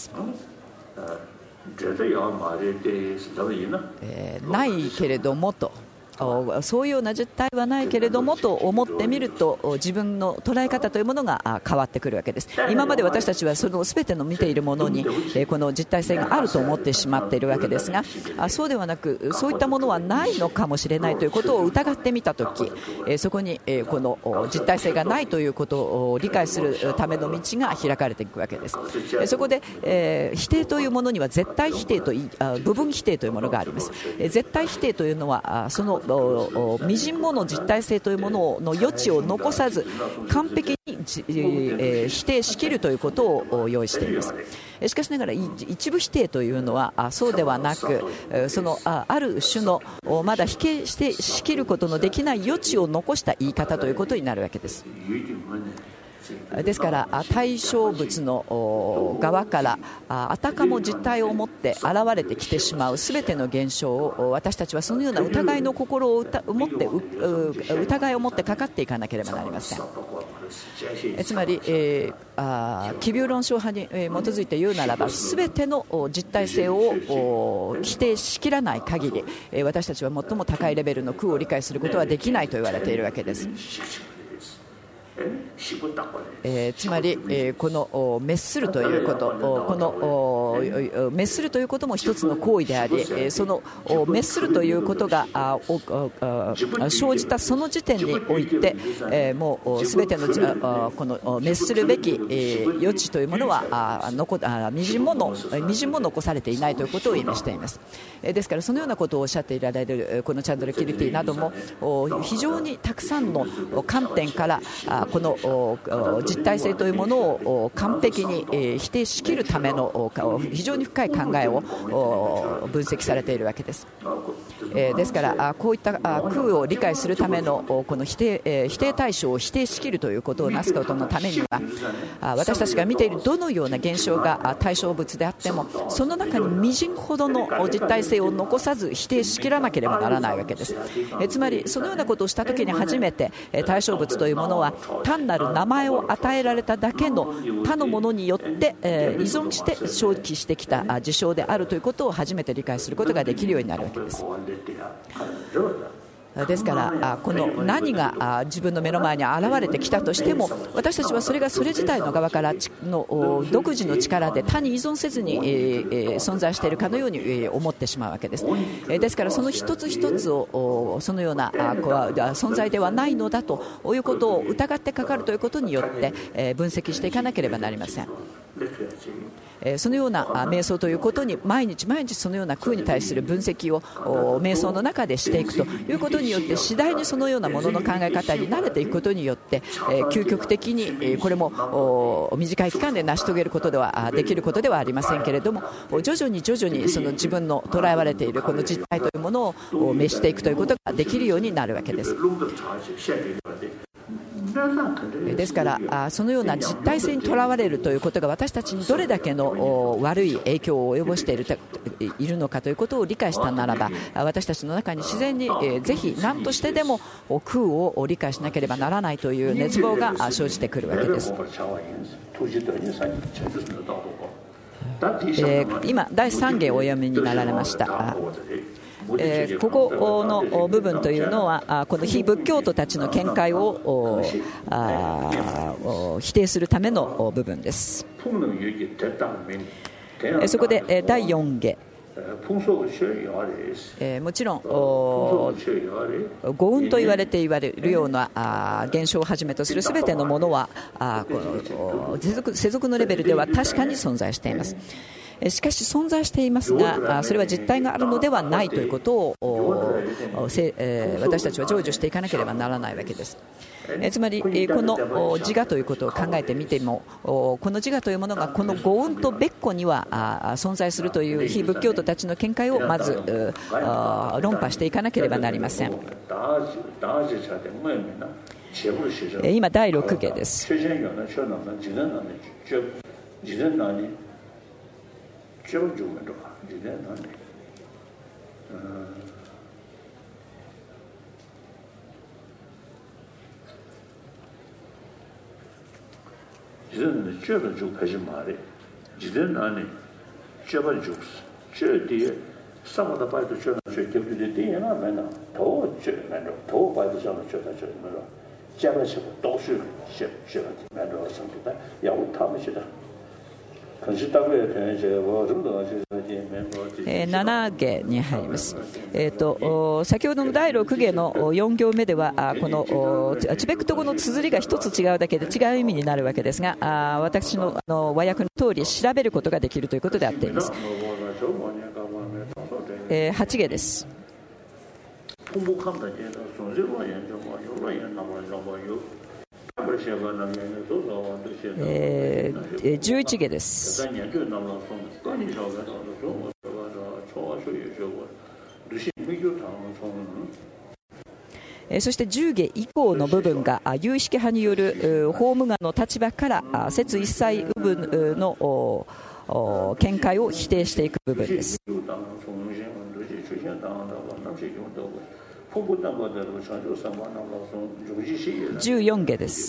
ないけれどもと、そういうような実態はないけれどもと思ってみると、自分の捉え方というものが変わってくるわけです。今まで私たちはその全ての見ているものにこの実体性があると思ってしまっているわけですが、そうではなく、そういったものはないのかもしれないということを疑ってみたとき、そこにこの実体性がないということを理解するための道が開かれていくわけです。そこで否定というものには絶対否定と部分否定というものがあります。絶対否定というのはその微塵もの実体性というものの余地を残さず完璧に否定しきるということを用意しています。しかしながら一部否定というのはそうではなく、そのある種のまだ否定してしきることのできない余地を残した言い方ということになるわけです。ですから対象物の側からあたかも実体を持って現れてきてしまうすべての現象を、私たちはそのような疑いの心を疑いを持ってかかっていかなければなりません。つまり奇病論証派に基づいて言うならば、すべての実体性を否定しきらない限り、私たちは最も高いレベルの空を理解することはできないと言われているわけです。 つまりこの滅するということ、この滅するということも一つの行為であり、その滅するということが生じたその時点において、もうすべてのこの滅するべき余地というものはみじんも残されていないということを意味しています。ですからそのようなことをおっしゃっていられるこのチャンドラ・キルティなども非常にたくさんの観点からこの実体性というものを完璧に否定しきるための非常に深い考えを分析されているわけです。ですからこういった空を理解するためのこの否定対象を否定しきるということをなすことのためには、私たちが見ているどのような現象が対象物であってもその中にみじんほどの実体性を残さず否定しきらなければならないわけです。つまりそのようなことをしたときに初めて対象物というものは単なる名前を与えられただけの他のものによって依存して生起してきた事象であるということを初めて理解することができるようになるわけです。ですからこの何が自分の目の前に現れてきたとしても、私たちはそれがそれ自体の側からの独自の力で他に依存せずに存在しているかのように思ってしまうわけです。ですからその一つ一つをそのような存在ではないのだということを疑ってかかるということによって分析していかなければなりません。そのような瞑想ということに毎日毎日そのような空に対する分析を瞑想の中でしていくということによって次第にそのようなものの考え方に慣れていくことによって究極的にこれも短い期間で成し遂げることではできることではありませんけれども、徐々にその自分の捉えられているこの実態というものを滅していくということができるようになるわけです。ですからそのような実体性にとらわれるということが私たちにどれだけの悪い影響を及ぼしているのかということを理解したならば、私たちの中に自然にぜひ何としてでも空を理解しなければならないという熱望が生じてくるわけです。今第3芸をお読みになられました。ここの部分というのはこの非仏教徒たちの見解を否定するための部分です。そこで第4芸、もちろん五運と言われるような現象をはじめとするすべてのものはこの世俗のレベルでは確かに存在しています。しかし存在していますがそれは実体があるのではないということを私たちは成就していかなければならないわけです。つまりこの自我ということを考えてみても、この自我というものがこの五運と別個には存在するという非仏教徒たちの見解をまず論破していかなければなりません。今第6芸です。7芸に入ります。先ほどの第6芸の4行目ではこのチベクト語の綴りが一つ違うだけで違う意味になるわけですが、私の和訳の通り調べることができるということであっています。8芸です。11芸です。そして10芸以降の部分が有意識派による法務側の立場から説一切部分の見解を否定していく部分です。14芸です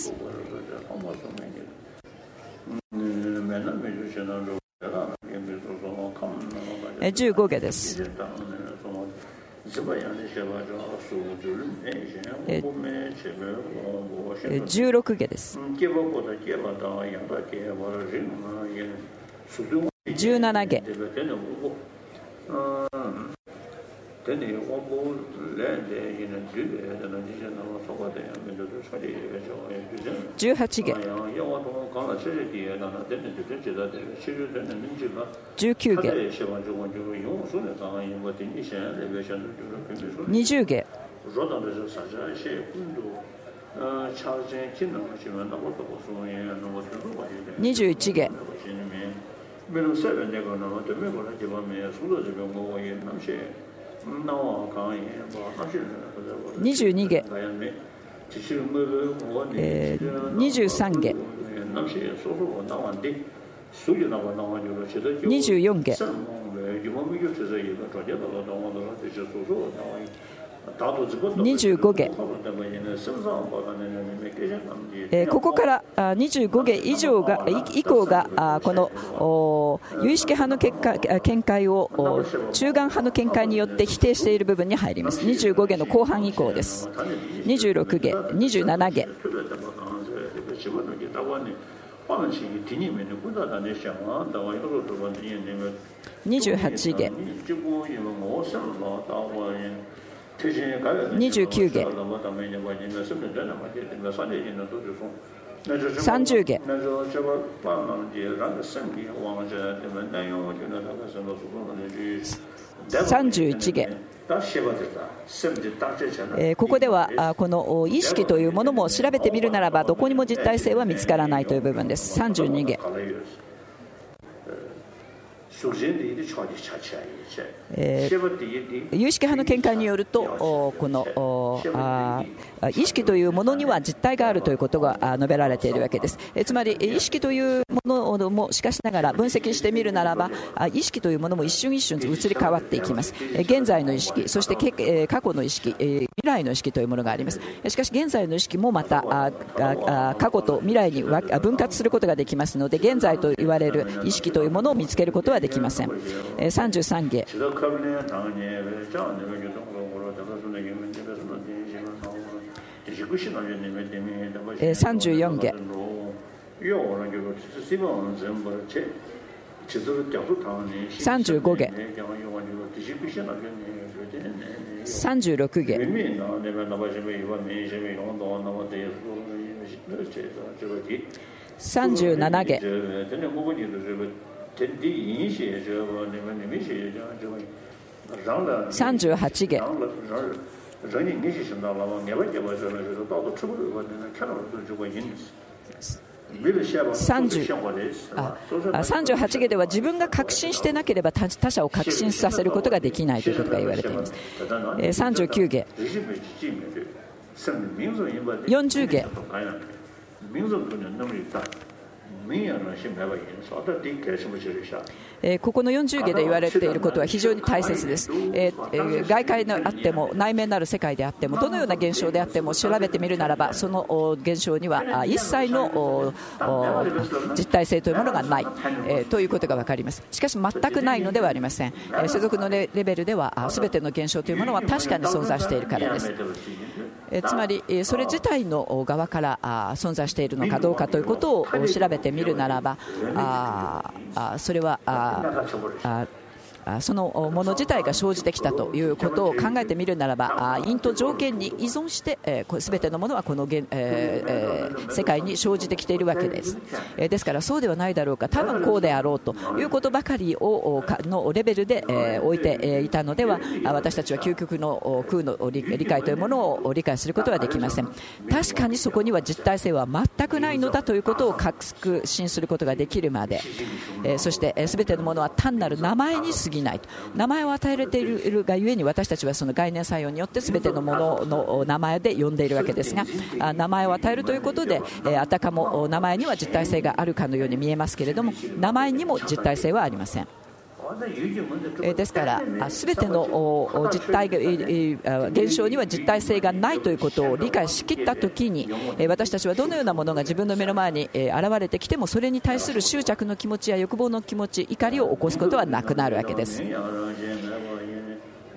。15芸です。 16下です。17下。18下。19下。20下。21下。22下、23下、24下、25下。ここから25下以降がこの有意識派の見解を中間派の見解によって否定している部分に入ります。25下の後半以降です。26下、27下。28下、29下、30下、31下。ここではこの意識というものも調べてみるならばどこにも実体性は見つからないという部分です。32下。有意識派の見解によるとこの意識というものには実体があるということが述べられているわけです。つまり意識というものもしかしながら分析してみるならば意識というものも一瞬一瞬移り変わっていきます。現在の意識、そして過去の意識、未来の意識というものがあります。しかし現在の意識もまた過去と未来に分割することができますので、現在と言われる意識というものを見つけることはできません。33下。34下。35下。36下。37下。38下。38下では自分が確信してなければ他者を確信させることができないということが言われています。39下。40下。ここの40下で言われていることは非常に大切です。外界であっても内面なる世界であってもどのような現象であっても調べてみるならばその現象には一切の実体性というものがないということが分かります。しかし全くないのではありません。世俗のレベルでは全ての現象というものは確かに存在しているからです。つまりそれ自体の側から存在しているのかどうかということを調べてみるならばそれはそのもの自体が生じてきたということを考えてみるならば因と条件に依存して全てのものはこの世界に生じてきているわけです。ですからそうではないだろうか、多分こうであろうということばかりのレベルで置いていたのでは私たちは究極の空の理解というものを理解することはできません。確かにそこには実体性は全くないのだということを確信することができるまでそして全てのものは単なる名前に過ぎないと。名前を与えられているがゆえに私たちはその概念作用によって全てのものの名前で呼んでいるわけですが、名前を与えるということであたかも名前には実体性があるかのように見えますけれども、名前にも実体性はありません。ですから全ての実体現象には実体性がないということを理解しきったときに私たちはどのようなものが自分の目の前に現れてきてもそれに対する執着の気持ちや欲望の気持ち、怒りを起こすことはなくなるわけです。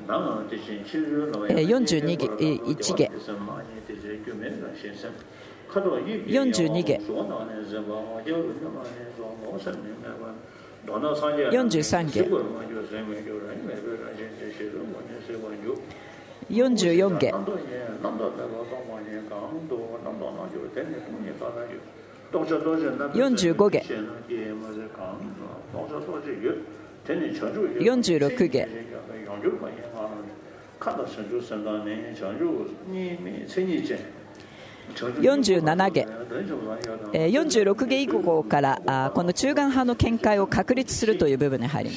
42下、42下、43下、44下、45下、46下、47下、46下以降からこの中間派の見解を確立するという部分に入ります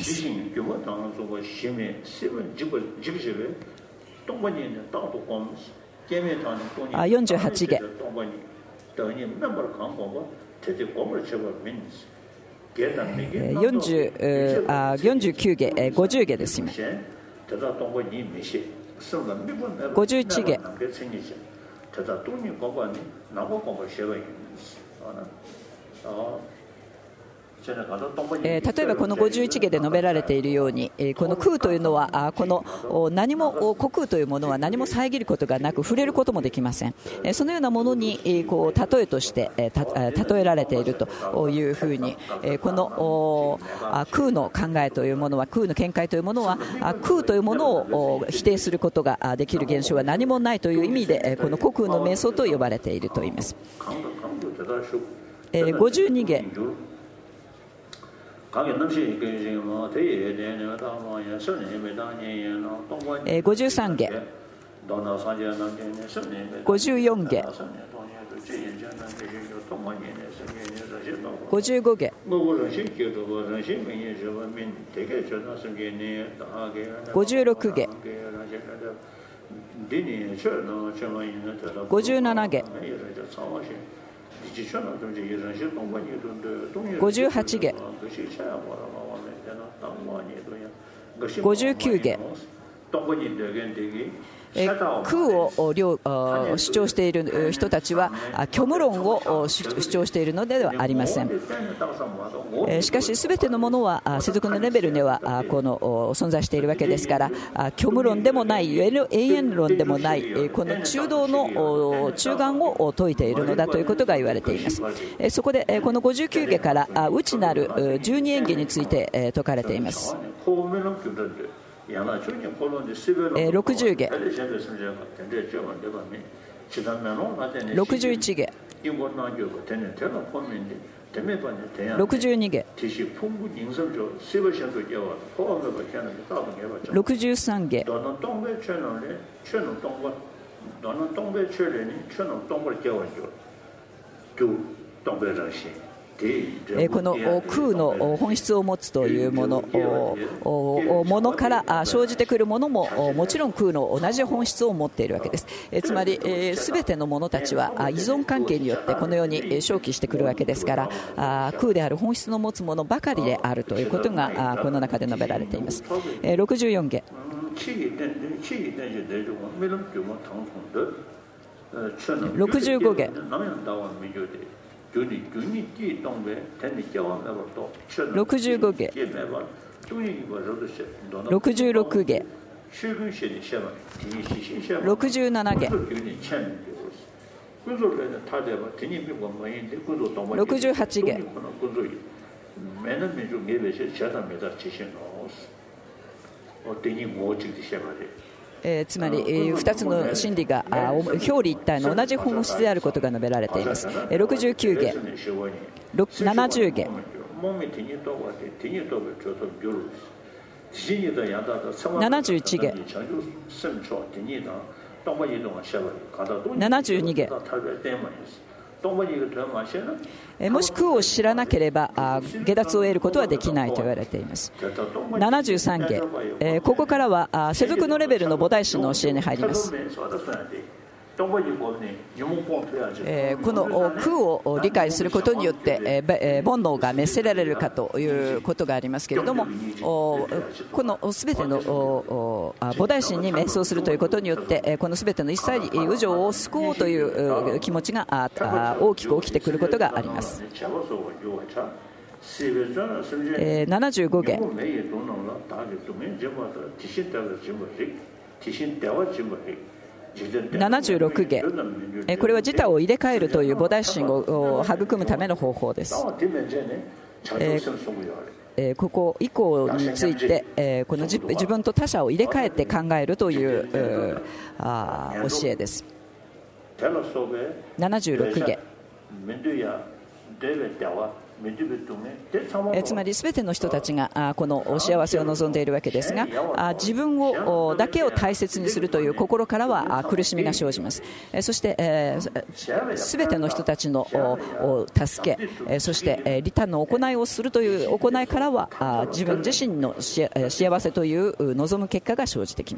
。48下、49下、50下です今。51下、例えばこの51下で述べられているように、この空というのはこの何も虚空というものは何も遮ることがなく触れることもできません。そのようなものにこう例えとして例えられているというふうに、この空の考えというものは、空の見解というものは、空というものを否定することができる現象は何もないという意味で、この虚空の瞑想と呼ばれていると言います。52下、53下、54下、55下、56下、57下、58下、59下、空を主張している人たちは虚無論を主張しているのではありません。しかし全てのものは世俗のレベルではこの存在しているわけですから、虚無論でもない永遠論でもないこの中道の中間を説いているのだということが言われています。そこでこの59下から内なる12縁起について説かれています。60下、61下、62下、63下、この空の本質を持つというものから生じてくるものももちろん空の同じ本質を持っているわけです。つまり全てのものたちは依存関係によってこのように生起してくるわけですから、空である本質の持つものばかりであるということがこの中で述べられています。64下、65下、65下、66下、67下、68下、つまり2つの真理が表裏一体の同じ本質であることが述べられています。69下、70下、71下、72下。もし空を知らなければ下脱を得ることはできないと言われています。73下、ここからは世俗のレベルの菩提心の教えに入ります。この空を理解することによって煩悩が滅せられるかということがありますけれども、このすべての菩提心に瞑想するということによってこのすべての一切有情を救おうという気持ちが大きく起きてくることがあります。 75弦、76弦、これは自他を入れ替えるという菩提心を育むための方法です。ここ以降について、この自分と他者を入れ替えて考えるという教えです。76弦、つまり全ての人たちがこの幸せを望んでいるわけですが、自分だけを大切にするという心からは苦しみが生じます。そして全ての人たちの助け、そして利他の行いをするという行いからは自分自身の幸せという望む結果が生じてきます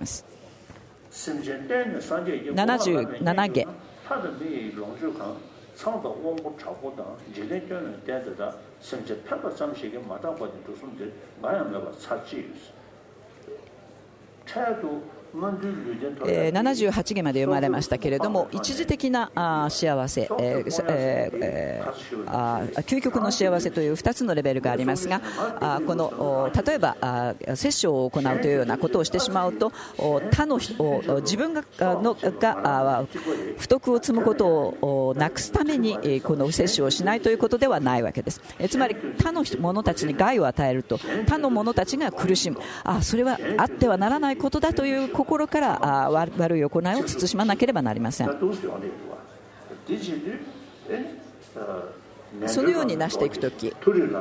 。77弦、78弦まで読まれましたけれども、一時的な幸せ、究極の幸せという2つのレベルがありますが、この例えば殺生を行うというようなことをしてしまうと、他の人を自分が不徳を積むことをなくすためにこの殺生をしないということではないわけです。つまり他の者たちに害を与えると他の者たちが苦しむ、それはあってはならないことだという心から悪い行いを慎まなければなりません。そのようになしていくとき、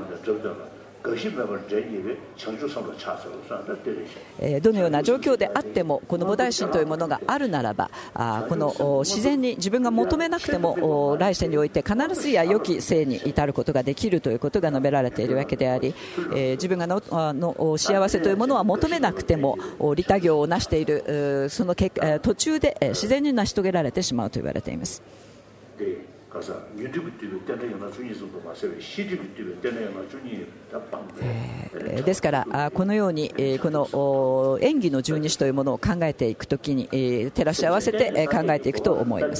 どのような状況であってもこの菩提心というものがあるならば、この自然に自分が求めなくても来世において必ずや良き生に至ることができるということが述べられているわけであり、自分がの幸せというものは求めなくても利他行を成しているその途中で自然に成し遂げられてしまうと言われています。ですからこのようにこの演技の十二支というものを考えていくときに照らし合わせて考えていくと思います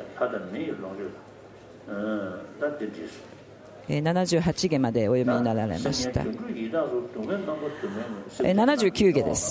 。78弦までお読みになられました。79弦です。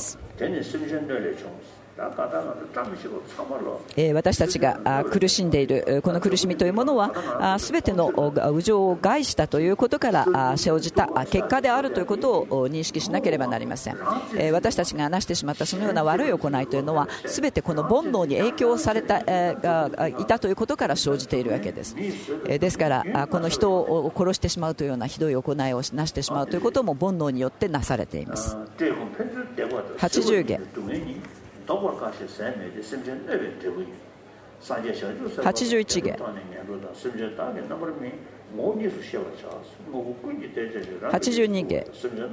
私たちが苦しんでいるこの苦しみというものはすべての有情を害したということから生じた結果であるということを認識しなければなりません。私たちがなしてしまったそのような悪い行いというのはすべてこの煩悩に影響されたいたということから生じているわけです。ですからこの人を殺してしまうというようなひどい行いをなしてしまうということも煩悩によってなされています。80弦、81弦、82弦、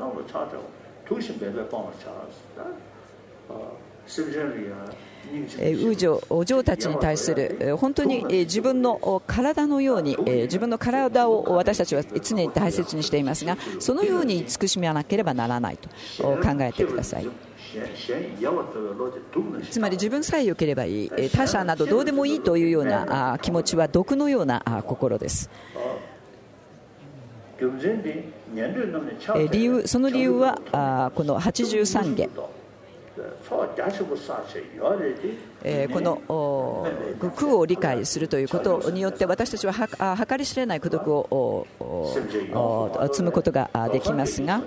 お嬢たちに対する本当に自分の体のように自分の体を私たちは常に大切にしていますが、そのように慈しまなければならないと考えてください。つまり自分さえ良ければいい、他者などどうでもいいというような気持ちは毒のような心です。その理由はこの83弦、この苦を理解するということによって私たちは計り知れない功徳を積むことができますが、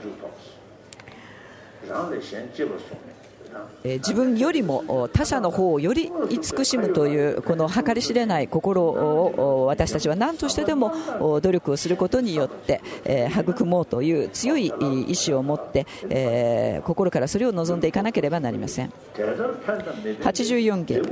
自分よりも他者の方をより慈しむというこの計り知れない心を私たちは何としてでも努力をすることによって育もうという強い意志を持って心からそれを望んでいかなければなりません。84弦、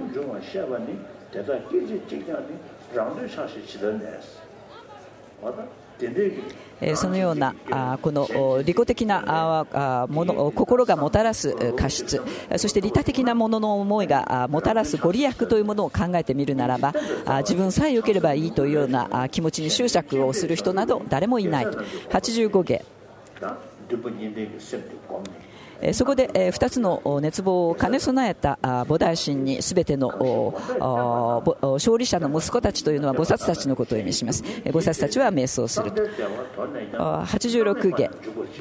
そのようなこの利己的なもの、心がもたらす過失、そして利他的なものの思いがもたらすご利益というものを考えてみるならば、自分さえ良ければいいというような気持ちに執着をする人など誰もいないと。85弦、 そこで2つの熱望を兼ね備えた菩提心にすべての勝利者の息子たちというのは菩薩たちのことを意味します。菩薩たちは瞑想すると。86下、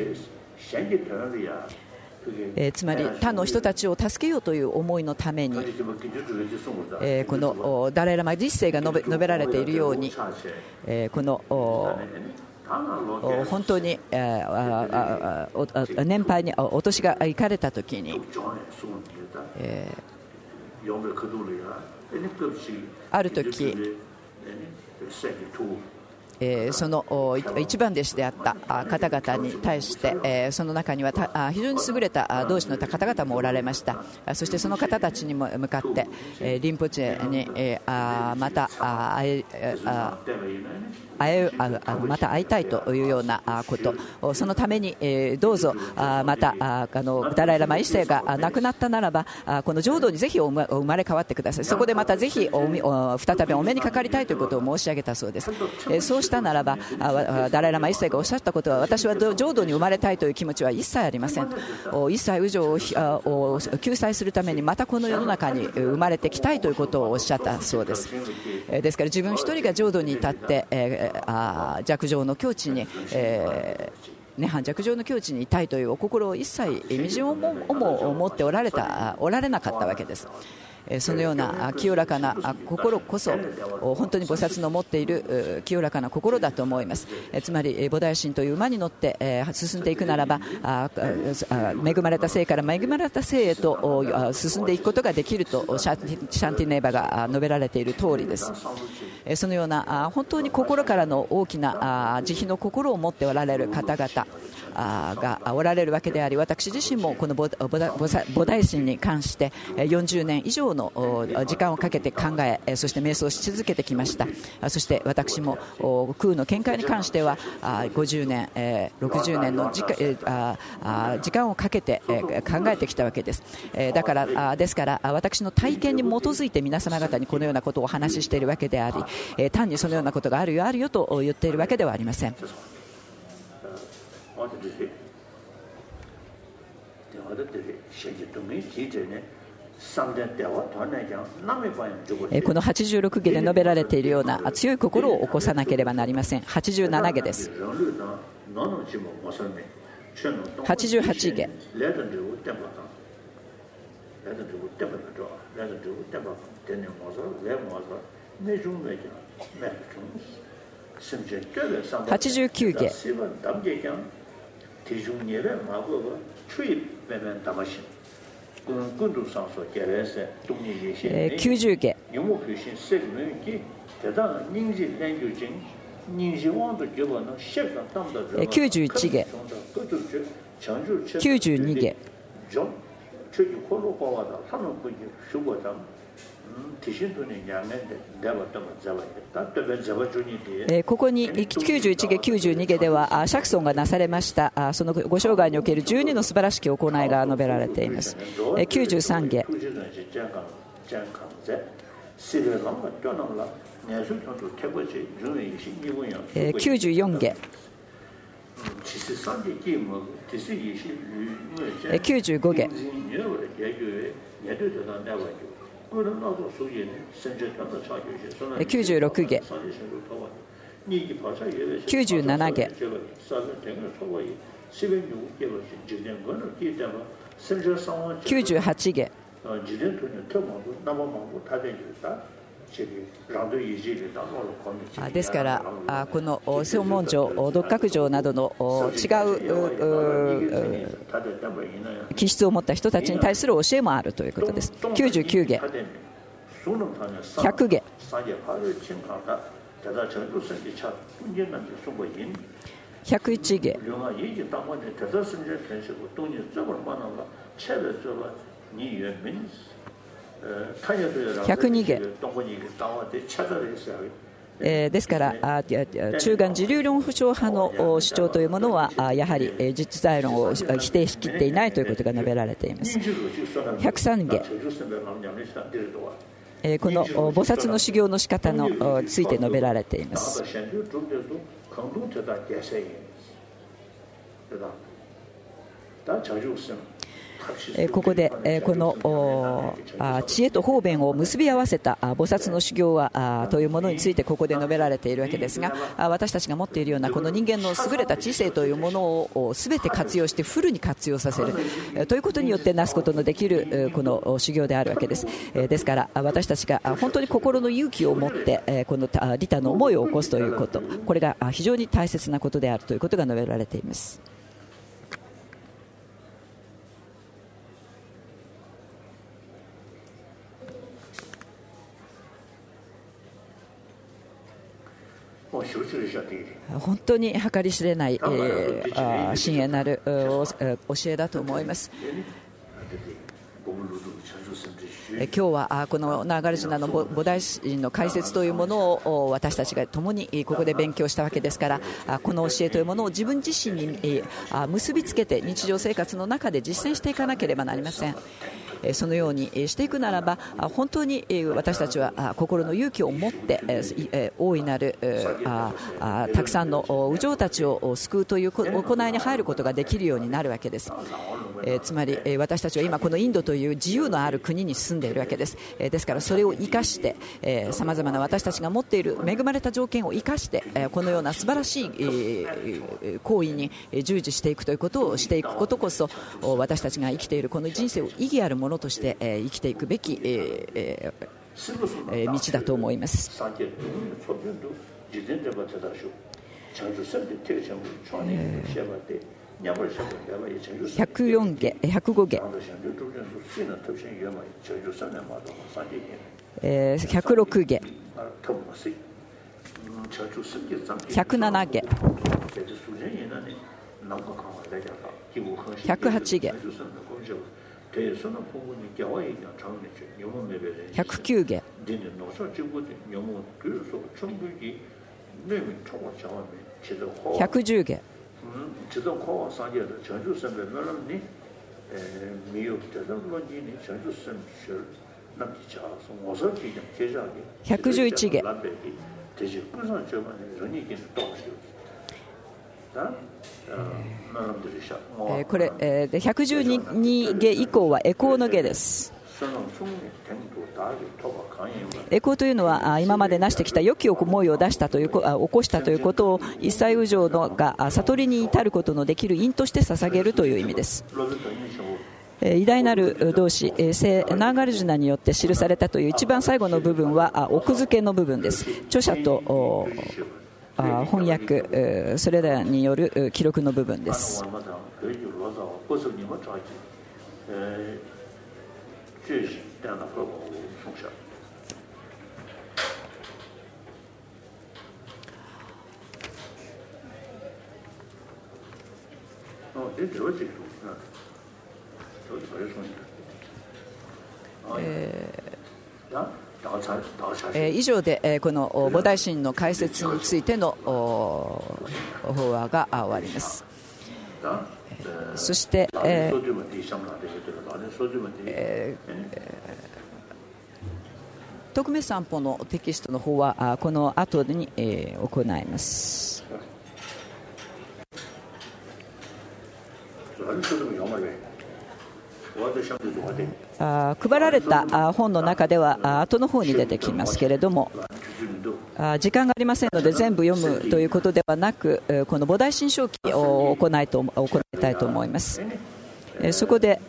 つまり他の人たちを助けようという思いのために、このダライラマ実世が述べられているように、この本当に年配にお年がいかれたときに、あるときその一番弟子であった方々に対して、その中には非常に優れた同志の方々もおられました。そしてその方たちにも向かって、リンポチェにまた会いたいというようなこと、そのためにどうぞまたダライラマ一世が亡くなったならば、この浄土にぜひ生まれ変わってください。そこでまたぜひ再びお目にかかりたいということを申し上げたそうです。そうしたならば、ダライラマ一世がおっしゃったことは、私は浄土に生まれたいという気持ちは一切ありません。一切右上を救済するためにまたこの世の中に生まれてきたいということをおっしゃったそうです。ですから自分一人が浄土に立って寂静の境地に寂静の境地にいたいというお心を一切みじんをも持っておられなかったわけです。そのような清らかな心こそ本当に菩薩の持っている清らかな心だと思います。つまり菩提心という馬に乗って進んでいくならば、恵まれた生から恵まれた生へと進んでいくことができるとシャンティネーバが述べられている通りです。そのような本当に心からの大きな慈悲の心を持っておられる方々がおられるわけであり、私自身もこの菩提心に関して40年以上の時間をかけて考え、そして瞑想し続けてきました。そして私も空の見解に関しては50年60年の時間をかけて考えてきたわけです。ですから私の体験に基づいて皆様方にこのようなことをお話ししているわけであり、単にそのようなことがあるよあるよと言っているわけではありません。この86下で述べられているような強い心を起こさなければなりません。87下です。88下、89下、90下、91下、92下、ここに91下92下では釈尊がなされましたそのご生涯における12の素晴らしき行いが述べられています。93下、94下、95下、96下、97下、98下、ですからこの総文書独覚上などの違う気質を持った人たちに対する教えもあるということです。99下、100下、101下、102下、ですから中間自流論不詳派の主張というものはやはり実在論を否定しきっていないということが述べられています。103下、この菩薩の修行の仕方について述べられています。 ここでこの知恵と方便を結び合わせた菩薩の修行はというものについてここで述べられているわけですが、私たちが持っているようなこの人間の優れた知性というものを全て活用してフルに活用させるということによってなすことのできるこの修行であるわけです。ですから私たちが本当に心の勇気を持ってこの利他の思いを起こすということ、これが非常に大切なことであるということが述べられています。本当に計り知れない深遠なる教えだと思います。今日はこのナーガルジュナの菩提心の解説というものを私たちが共にここで勉強したわけですから、この教えというものを自分自身に結びつけて日常生活の中で実践していかなければなりません。そのようにしていくならば本当に私たちは心の勇気を持って大いなるたくさんの有情たちを救うという行いに入ることができるようになるわけです。つまり私たちは今このインドという自由のある国に住んでいるわけです。ですからそれを生かしてさまざまな私たちが持っている恵まれた条件を生かしてこのような素晴らしい行為に従事していくということをしていくことこそ私たちが生きているこの人生を意義あるものとして生きていくべき道だと思います。104下、105下、106下、107下、108下、109下、110下、111下、これで112下以降はエコーの下です。エコーというのは今まで成してきた良き思いを出したという起こしたということを一切有情が悟りに至ることのできる因として捧げるという意味です。偉大なる同志聖ナーガルジュナによって記されたという一番最後の部分は奥付けの部分です。著者と翻訳それらによる記録の部分です。以上でこの菩提心の解説についての法話が終わります。そして特命散歩のテキストの方はこの後に行います。配られた本の中では後の方に出てきますけれども、時間がありませんので全部読むということではなく、この菩提心正記を行いたいと思います。そこで、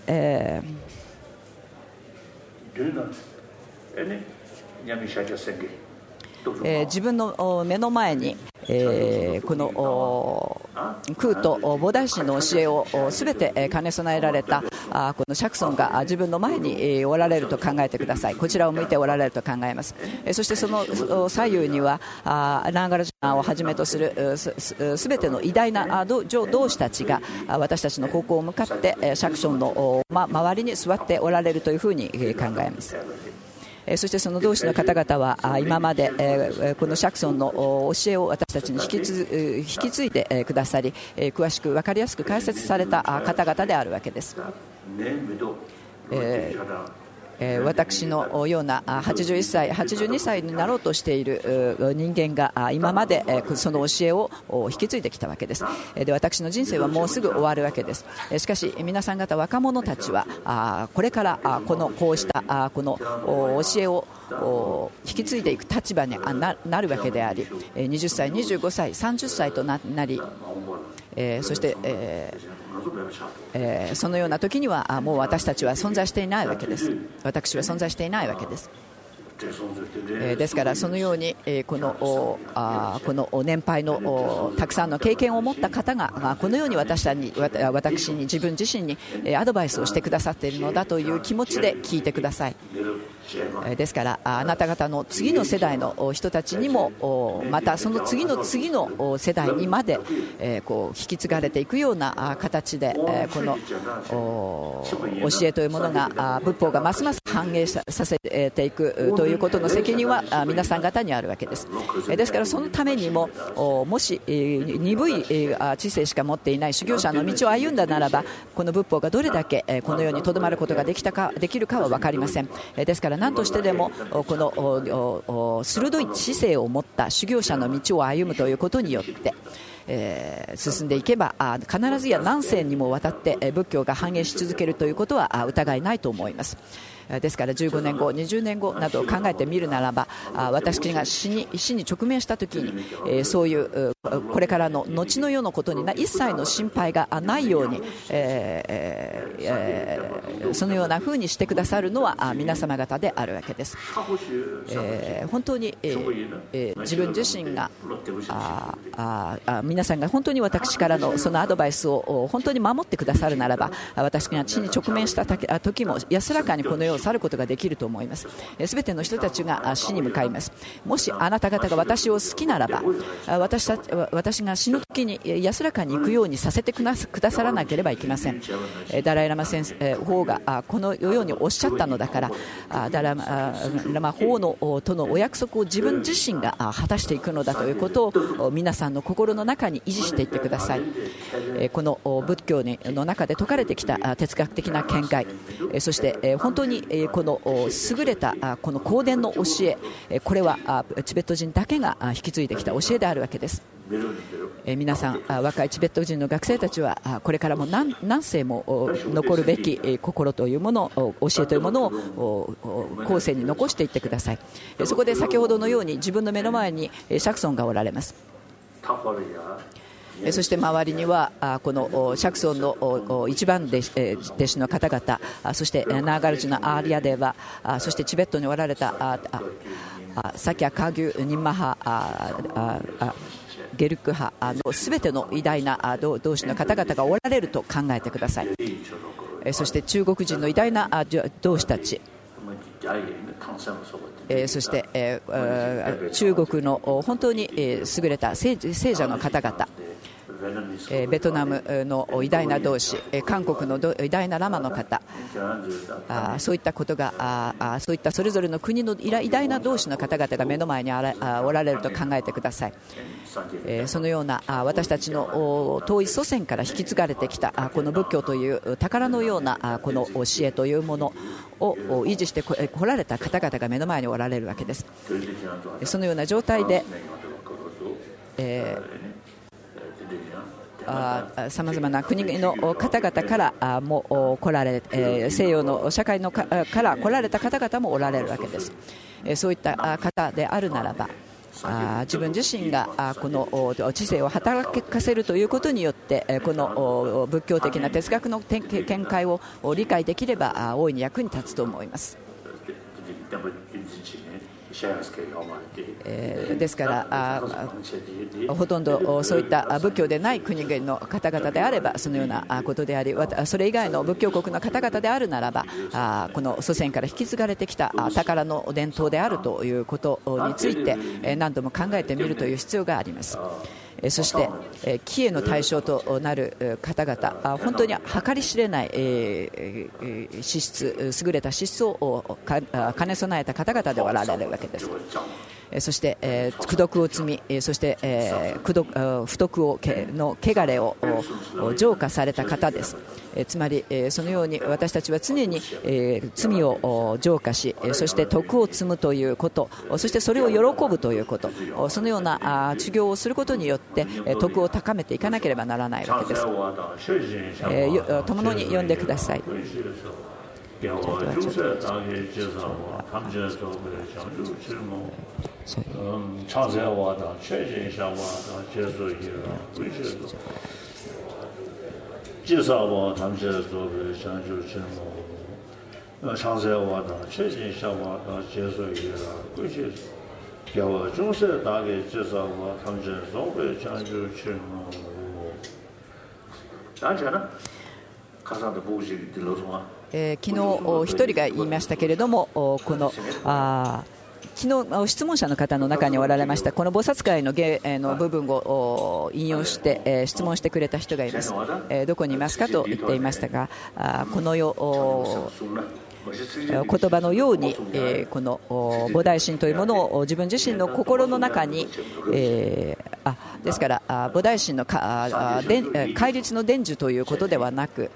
自分の目の前に、この空と菩提心の教えをすべて兼ね備えられたこの釈尊が自分の前におられると考えてください。こちらを向いておられると考えます。そしてその左右にはナーガルジュナをはじめとするすべての偉大な同志たちが私たちの方向を向かって釈尊の周りに座っておられるというふうに考えます。そしてその同志の方々は今までこの釈尊の教えを私たちに引き継いでくださり、詳しく分かりやすく解説された方々であるわけです。 私のような81歳、82歳になろうとしている人間が今までその教えを引き継いできたわけです。で、私の人生はもうすぐ終わるわけです。しかし皆さん方若者たちはこれからこうしたこの教えを引き継いでいく立場になるわけであり、20歳、25歳、30歳となり、そして、そのような時にはもう私たちは存在していないわけです。私は存在していないわけです。ですからそのようにこの年配のたくさんの経験を持った方がこのように私に自分自身にアドバイスをしてくださっているのだという気持ちで聞いてください。ですからあなた方の次の世代の人たちにもまたその次の世代にまで引き継がれていくような形でこの教えというものが仏法がますます反映させていくということの責任は皆さん方にあるわけです。ですからそのためにももし鈍い知性しか持っていない修行者の道を歩んだならばこの仏法がどれだけこのようにとどまることができるかは分かりません。ですから何としてでもこの鋭い知性を持った修行者の道を歩むということによって進んでいけば必ずや何世にもわたって仏教が繁栄し続けるということは疑いないと思います。ですから15年後、20年後などを考えてみるならば私が死に直面したときにそういうこれからの後の世のことに一切の心配がないようにそのようなふうにしてくださるのは皆様方であるわけです。本当に自分自身が皆さんが本当に私からのそのアドバイスを本当に守ってくださるならば私が死に直面した時も安らかにこの世を去ることができると思います。すべての人たちが死に向かいます。もしあなた方が私を好きならば私が死ぬ時に安らかに行くようにさせてくださらなければいけません。ダライラマ先生法がこのようにおっしゃったのだからダライラマ法とのお約束を自分自身が果たしていくのだということを皆さんの心の中に維持していってください。この仏教の中で説かれてきた哲学的な見解そして本当にこの優れたこの後伝の教えこれはチベット人だけが引き継いできた教えであるわけです。皆さん若いチベット人の学生たちはこれからも何世も残るべき心というもの教えというものを後世に残していってください。そこで先ほどのように自分の目の前に釈尊がおられます。そして周りにはこの釈尊の一番弟子の方々そしてナーガルジュナ・アーリアデバそしてチベットにおられたサキャ・カギュ・ニンマハゲルク派のすべての偉大な同志の方々がおられると考えてください。そして中国人の偉大な同志たちそして中国の本当に優れた聖者の方々ベトナムの偉大な同志韓国の偉大なラマの方そういったことがそういったそれぞれの国の偉大な同志の方々が目の前におられると考えてください。そのような私たちの遠い祖先から引き継がれてきたこの仏教という宝のようなこの教えというものを維持してこられた方々が目の前におられるわけです。そのような状態でさまざまな国の方々からも来られ西洋の社会のから来られた方々もおられるわけです。そういった方であるならば自分自身がこの知性を働かせるということによってこの仏教的な哲学の見解を理解できれば大いに役に立つと思います。ですからほとんどそういった仏教でない国々の方々であればそのようなことでありそれ以外の仏教国の方々であるならばこの祖先から引き継がれてきた宝の伝統であるということについて何度も考えてみるという必要があります。そして帰依の対象となる方々本当に計り知れない資質優れた資質を兼ね備えた方々でおられるわけです。 そして、功徳を積み、そして、不徳の汚れを浄化された方です。つまり、そのように私たちは常に、罪を浄化し、そして徳を積むということ、そしてそれを喜ぶということ、そのような修行をすることによって徳を高めていかなければならないわけです。共に読んでください。昨日一人が言いましたけれども、この昨日質問者の方の中におられましたこの菩薩会の部分を引用して質問してくれた人がいます。どこにいますかと言っていましたが、この言葉のようにこの菩提心というものを自分自身の心の中にですから菩提心の戒律の伝授ということではなく、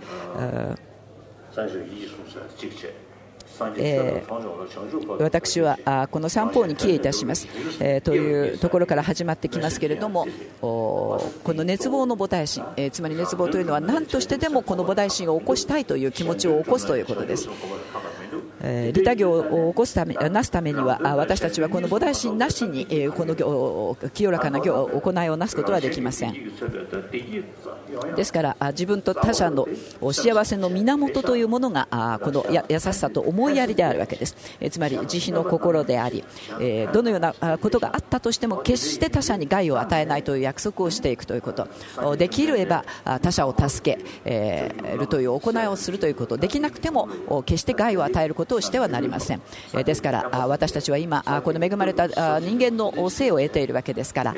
私はこの三方に帰依いたします、というところから始まってきますけれども、この熱望の菩提心、つまり熱望というのは何としてでもこの菩提心を起こしたいという気持ちを起こすということです。利他行を起こすためなすためには私たちはこの菩提心なしにこの清らかな行いをなすことはできません。ですから自分と他者の幸せの源というものがこの優しさと思いやりであるわけです。つまり慈悲の心であり、どのようなことがあったとしても決して他者に害を与えないという約束をしていくということ、できれば他者を助けるという行いをするということ、できなくても決して害を与えることをしてはなりません。ですから私たちは今この恵まれた人間の生を得ているわけですから、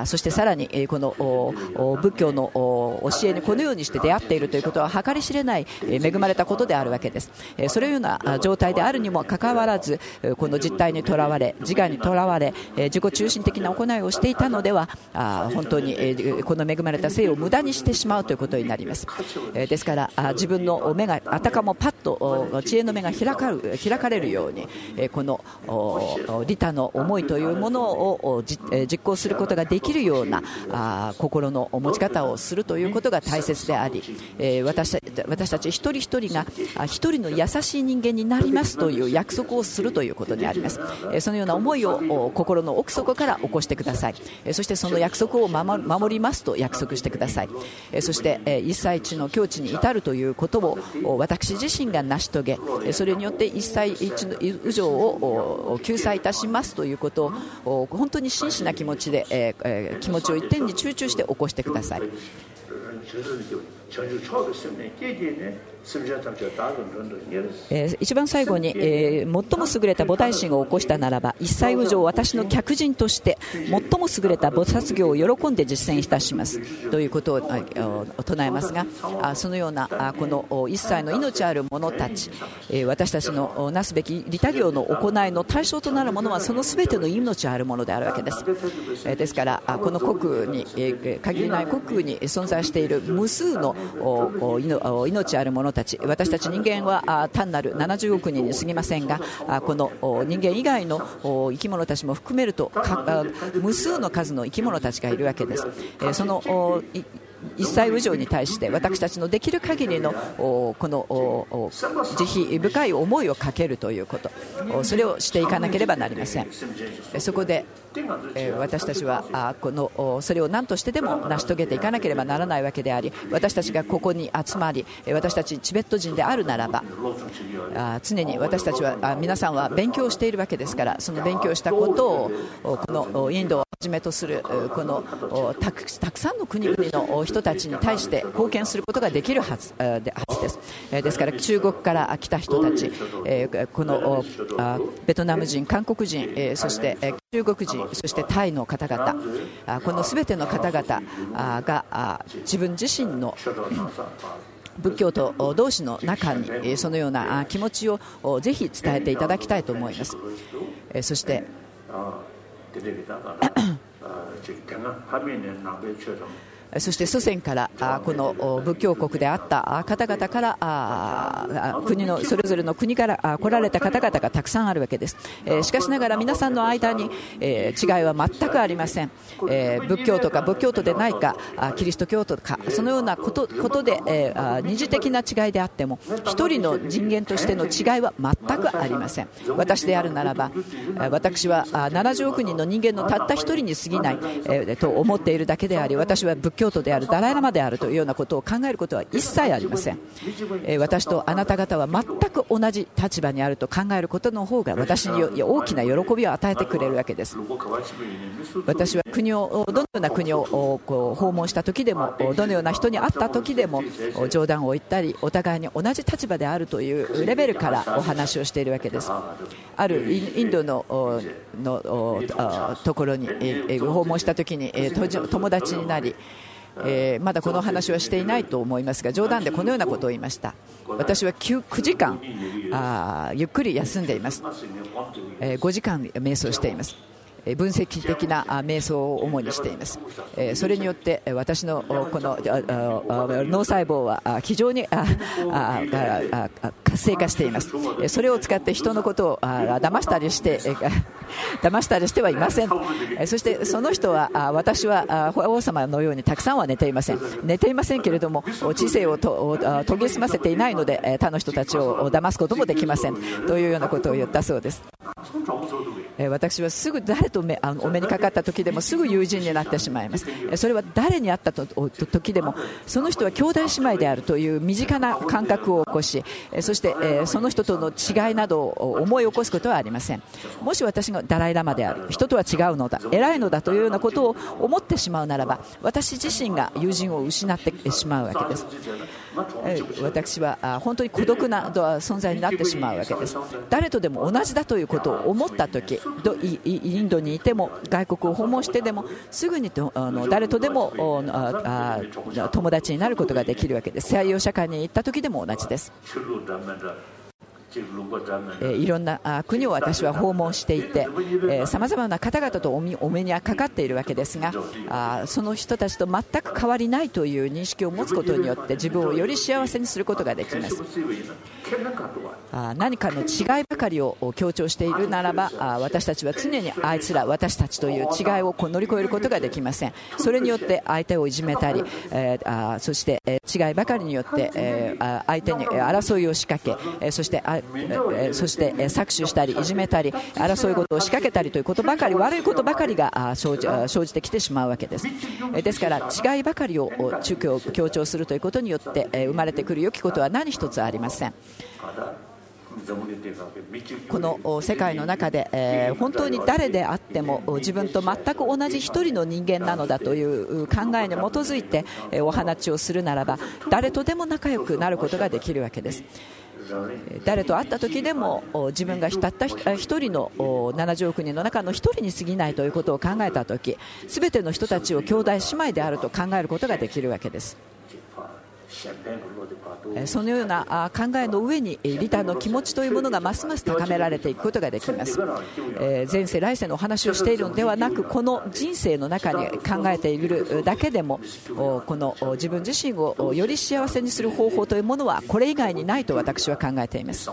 そしてさらにこの仏教の教えにこのようにして出会っているということは計り知れない恵まれたことであるわけです。そのような状態であるにもかかわらず、この実態にとらわれ、自我にとらわれ、自己中心的な行いをしていたのでは本当にこの恵まれた生を無駄にしてしまうということになります。ですから自分の目があたかもパッと知恵の目が開かれるようにこの利他の思いというものを実行することができるような心の持ち方をするということが大切であり、私たち一人一人が一人の優しい人間になりますという約束をするということにあります。そのような思いを心の奥底から起こしてください。そしてその約束を守りますと約束してください。そして一切一の境地に至るということを私自身が成し遂げ、それによって一切一の有情を救済いたしますということを本当に真摯な気持ちで気持ちを一点に集中して起こしてください。一番最後に、最も優れた菩提心を起こしたならば一切有情を私の客人として最も優れた菩薩行を喜んで実践いたしますということを唱えますが、そのようなこの一切の命ある者たち、私たちのなすべき利他行の行いの対象となるものはその全ての命あるものであるわけです。ですからこの国に限りない国に存在している無数の命ある者たち、私たち人間は単なる70億人に過ぎませんが、この人間以外の生き物たちも含めると無数の数の生き物たちがいるわけです。その一切有情に対して私たちのできる限りのこの慈悲深い思いをかけるということ、それをしていかなければなりません。そこで私たちはそれを何としてでも成し遂げていかなければならないわけであり、私たちがここに集まり私たちチベット人であるならば常に私たちは皆さんは勉強しているわけですから、その勉強したことをこのインドをはじめとするこのたくさんの国々の人たちに対して貢献することができるはずです。ですから中国から来た人たち、このベトナム人、韓国人、そして中国人、そしてタイの方々、この全ての方々が自分自身の仏教徒同士の中にそのような気持ちをぜひ伝えていただきたいと思います。そしてそして祖先からこの仏教国であった方々から国のそれぞれの国から来られた方々がたくさんあるわけです。しかしながら皆さんの間に違いは全くありません。仏教とか仏教徒でないかキリスト教徒かそのようなことで二次的な違いであっても一人の人間としての違いは全くありません。私であるならば私は70億人の人間のたった一人に過ぎないと思っているだけであり、私は仏教徒であるダライラマであるというようなことを考えることは一切ありません。私とあなた方は全く同じ立場にあると考えることの方が私に大きな喜びを与えてくれるわけです。私はどのような国を訪問した時でもどのような人に会った時でも冗談を言ったりお互いに同じ立場であるというレベルからお話をしているわけです。あるインドのところに訪問した時に友達になり、まだこの話はしていないと思いますが冗談でこのようなことを言いました。私は9時間ゆっくり休んでいます。5時間瞑想しています。分析的な瞑想を主にしています。それによって私のこの脳細胞は非常に活性化しています。それを使って人のことを騙したりしてはいません。そしてその人は私は王様のようにたくさんは寝ていませんけれども知性を研ぎ澄ませていないので他の人たちを騙すこともできませんというようなことを言ったそうです。私はすぐ誰とお目にかかった時でもすぐ友人になってしまいます。それは誰に会った時でもその人は兄弟姉妹であるという身近な感覚を起こし、そしてその人との違いなどを思い起こすことはありません。もし私がダライラマである、人とは違うのだ、偉いのだというようなことを思ってしまうならば私自身が友人を失ってしまうわけです。私は本当に孤独な存在になってしまうわけです。誰とでも同じだということを思ったとき、インドにいても外国を訪問してでもすぐに誰とでも友達になることができるわけです。西洋社会に行ったときでも同じです。いろんな国を私は訪問していてさまざまな方々とお目にかかっているわけですが、その人たちと全く変わりないという認識を持つことによって自分をより幸せにすることができます。何かの違いばかりを強調しているならば私たちは常にあいつら私たちという違いを乗り越えることができません。それによって相手をいじめたりそして違いばかりによって相手に争いを仕掛けそして搾取したりいじめたり争い事を仕掛けたりということばかり悪いことばかりが生じてきてしまうわけです。ですから違いばかりを強調するということによって生まれてくる良きことは何一つありません。この世界の中で本当に誰であっても自分と全く同じ一人の人間なのだという考えに基づいてお話をするならば誰とでも仲良くなることができるわけです。誰と会った時でも自分がたった一人の70億人の中の一人に過ぎないということを考えた時、全ての人たちを兄弟姉妹であると考えることができるわけです。そのような考えの上に利他の気持ちというものがますます高められていくことができます。前世来世のお話をしているのではなくこの人生の中に考えているだけでもこの自分自身をより幸せにする方法というものはこれ以外にないと私は考えています。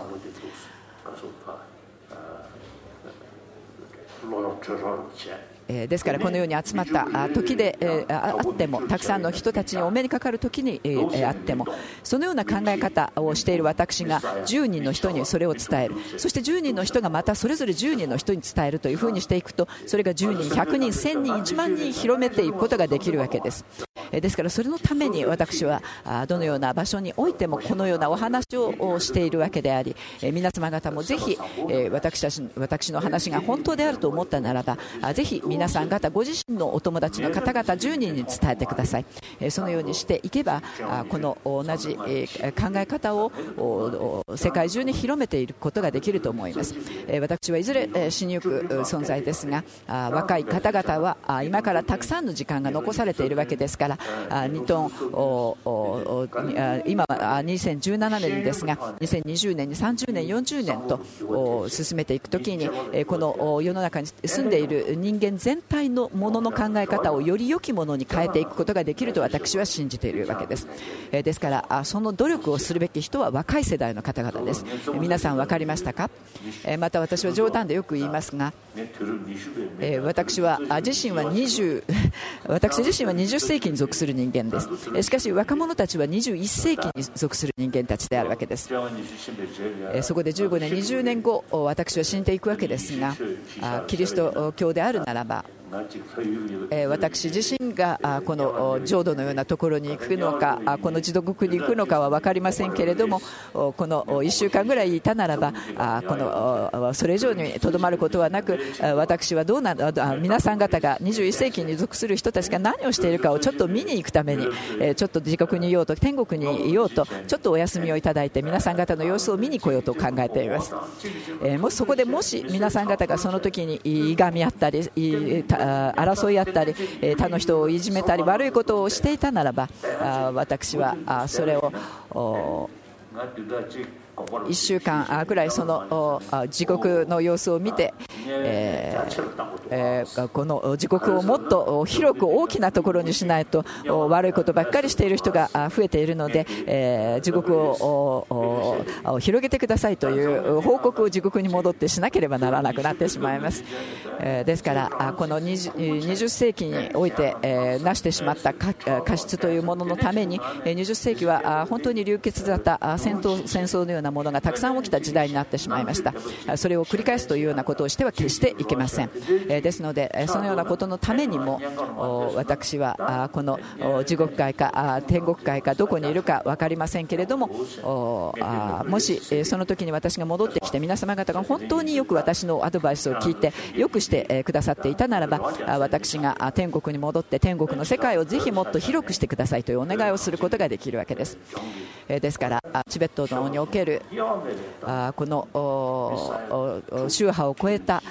ですからこのように集まった時であってもたくさんの人たちにお目にかかる時にあってもそのような考え方をしている私が10人の人にそれを伝える、そして10人の人がまたそれぞれ10人の人に伝えるというふうにしていくとそれが10人100人1000人1万人広めていくことができるわけです。ですからそれのために私はどのような場所においてもこのようなお話をしているわけであり、皆様方もぜひ私の話が本当であると思ったならばぜひ皆さん方ご自身のお友達の方々10人に伝えてください。そのようにしていけばこの同じ考え方を世界中に広めていくことができると思います。私はいずれ死にゆく存在ですが若い方々は今からたくさんの時間が残されているわけですから 2トン今は2017年ですが2020年に30年40年と進めていくときにこの世の中に住んでいる人間全体のものの考え方をより良きものに変えていくことができると私は信じているわけです。ですからその努力をするべき人は若い世代の方々です。皆さん分かりましたか？また私は冗談でよく言いますが、私自身は20世紀に属する人間です。しかし若者たちは21世紀に属する人間たちであるわけです。そこで15年20年後私は死んでいくわけですが、キリスト教であるならば私自身がこの浄土のようなところに行くのかこの地獄に行くのかは分かりませんけれども、この1週間ぐらいいたならばそれ以上にとどまることはなく、私は皆さん方が21世紀に属する人たちが何をしているかをちょっと見に行くためにちょっと地獄にいようと天国にいようとちょっとお休みをいただいて皆さん方の様子を見に来ようと考えています。そこでもし皆さん方がその時にいがみ合ったり争い合ったり他の人をいじめたり悪いことをしていたならば私はそれを1週間くらいその地獄の様子を見てこの地獄をもっと広く大きなところにしないと悪いことばっかりしている人が増えているので地獄を広げてくださいという報告を地獄に戻ってしなければならなくなってしまいます。ですからこの20世紀において成してしまった過失というもののために20世紀は本当に流血沙汰戦争のようなものがたくさん起きた時代になってしまいました。それを繰り返すというようなことをしては決していけません。ですのでそのようなことのためにも私はこの地獄界か天国界かどこにいるか分かりませんけれども、もしその時に私が戻ってきて皆様方が本当によく私のアドバイスを聞いてよくしてくださっていたならば私が天国に戻って天国の世界をぜひもっと広くしてくださいというお願いをすることができるわけです。ですからチベットにおけるこの宗派を超えた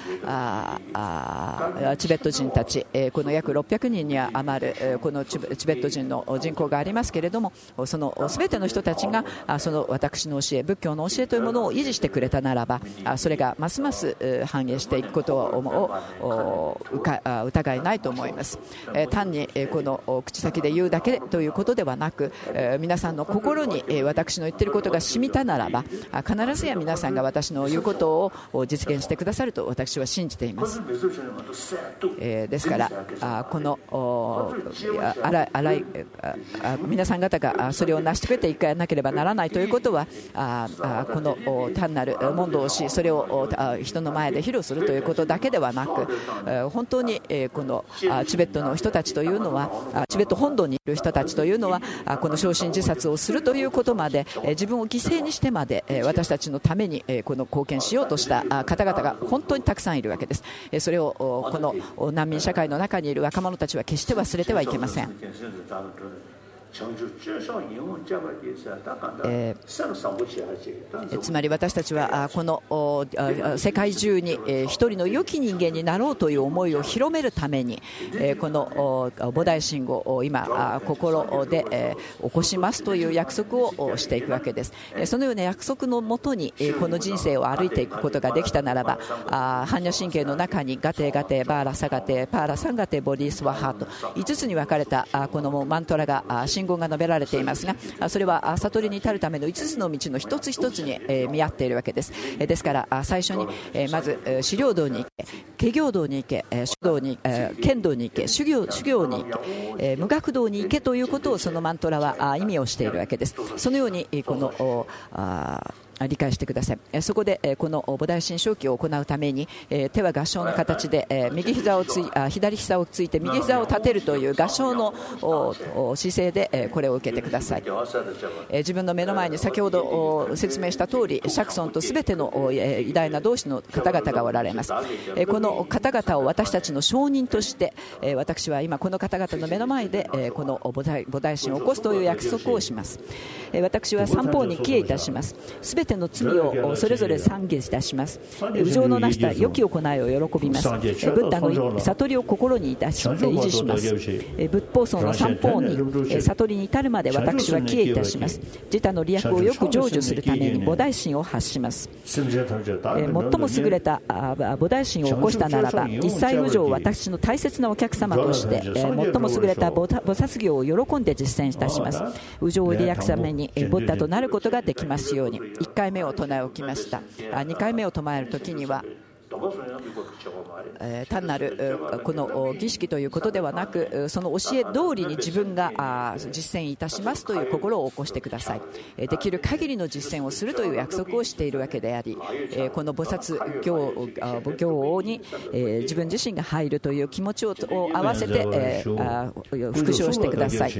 チベット人たちこの約600人に余るこのチベット人の人口がありますけれども、その全ての人たちがその私の教え仏教の教えというものを維持してくれたならばそれがますます繁栄していくことを疑いないと思います。単にこの口先で言うだけということではなく皆さんの心に私の言っていることが染みたならば必ずや皆さんが私の言うことを実現してくださると私は信じています。ですからこの皆さん方がそれを成し遂げていかなければならないということはこの単なる問答をしそれを人の前で披露するということだけではなく本当にこのチベットの人たちというのはチベット本土にいる人たちというのはこの焼身自殺をするということまで自分を犠牲にしてまで私たちのためにこの貢献しようとした方々が本当にたくさんいるわけです。それをこの難民社会の中にいる若者たちは決して忘れてはいけません。つまり私たちはこの世界中に一人の良き人間になろうという思いを広めるためにこの菩提心を今心で起こしますという約束をしていくわけです。そのような約束のもとにこの人生を歩いていくことができたならば般若心経の中にガテガテバーラサガテパーラサンガテボディスワハと5つに分かれたこのマントラが信号が述べられていますがそれは悟りに至るための5つの道の一つ一つに見合っているわけです。ですから最初にまず資料道に行け華行道に行け修道に剣道に行け修行に行け無学道に行けということをそのマントラは意味をしているわけです。そのようにこの理解してください。そこでこの菩提心正気を行うために手は合掌の形で左膝をついて右膝を立てるという合掌の姿勢でこれを受けてください。自分の目の前に先ほど説明した通り釈尊と全ての偉大な同志の方々がおられます。この方々を私たちの証人として私は今この方々の目の前でこの菩提心を起こすという約束をします。私は三方に帰依いたします。全てての罪をそれぞれ懺悔いたします。右上の成した良き行いを喜びます。ブッダの悟りを心に維持します。仏法僧の三法に悟りに至るまで私は帰依いたします。自他の利益をよく成就するために菩提心を発します。最も優れた菩提心を起こしたならば、一切以上私の大切なお客様として最も優れた菩薩行を喜んで実践いたします。右上を利益すためにブッダとなることができますように。1回目を唱え置きました。2回目を唱えるときには単なるこの儀式ということではなく、その教え通りに自分が実践いたしますという心を起こしてください。できる限りの実践をするという約束をしているわけであり、この菩薩行に自分自身が入るという気持ちを合わせて復唱してください。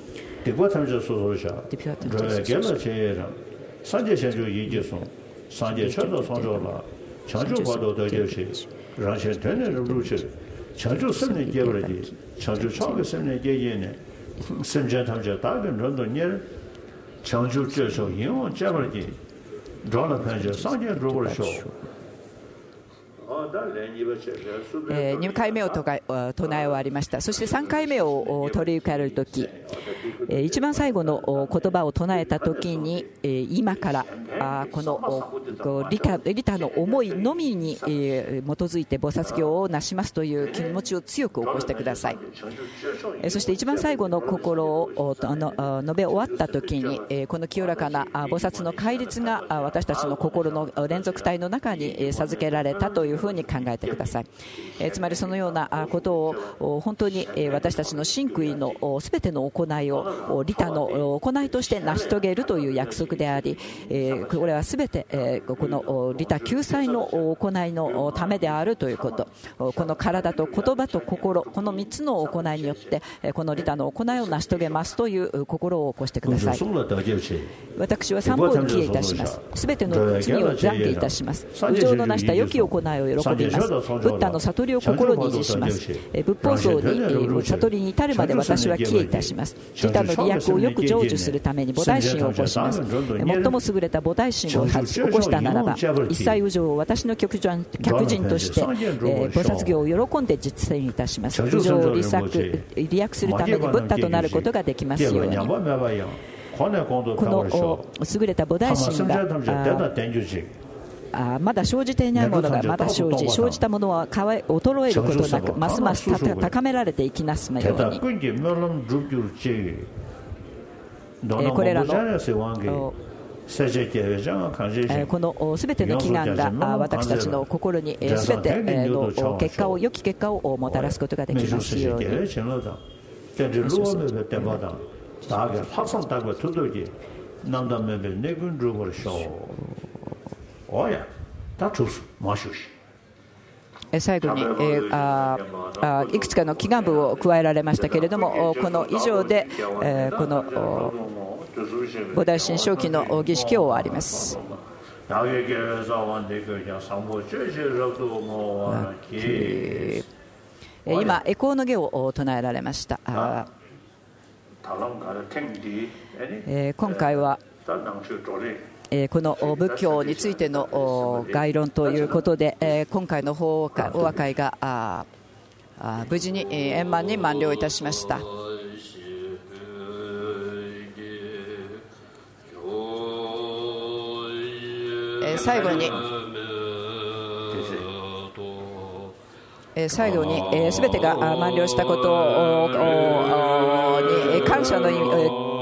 창조과도 되듯이让些真正的入去창조生命结为的창조超个生命结业呢甚至他们就大概很多年창조接受因为结为的找了看就上件如果说 2回目を唱え終わりました。そして3回目を取り受かるとき、一番最後の言葉を唱えたときに、今からこの利他の思いのみに基づいて菩薩行をなしますという気持ちを強く起こしてください。そして一番最後の心を述べ終わったときに、この清らかな菩薩の戒律が私たちの心の連続体の中に授けられたというふうに考えてください。つまりそのようなことを本当に私たちの真悔のすべての行いを利他の行いとして成し遂げるという約束であり、これはすべてこの利他救済の行いのためであるということ、この体と言葉と心、この3つの行いによってこの利他の行いを成し遂げますという心を起こしてください。私は三方に帰依いたします。すべての罪を懺悔いたします。右上の成した良き行いを喜びます。ブッダの悟りを心に維持します。仏法僧に悟りに至るまで私は帰依いたします。自他の利益をよく成就するために菩提心を起こします。最も優れた菩提心を起こしたならば、一切以上を私の客人として菩薩行を喜んで実践いたします。以上を利益するためにブッダとなることができますように。この優れた菩提心がまだ生じていないものがまだ生じたものは衰えることなくますます高められていきますように、これらのこのすべての祈願が私たちの心にすべての結果を良き結果をもたらすことができますように。最後にいくつかの祈願文を加えられましたけれども、この以上でこの菩提心正気の儀式を終わります。今エコーの儀を唱えられました。今回はこの仏教についての概論ということで、今回の法話会が無事に円満に満了いたしました。最後に全てが満了したことに感謝の意味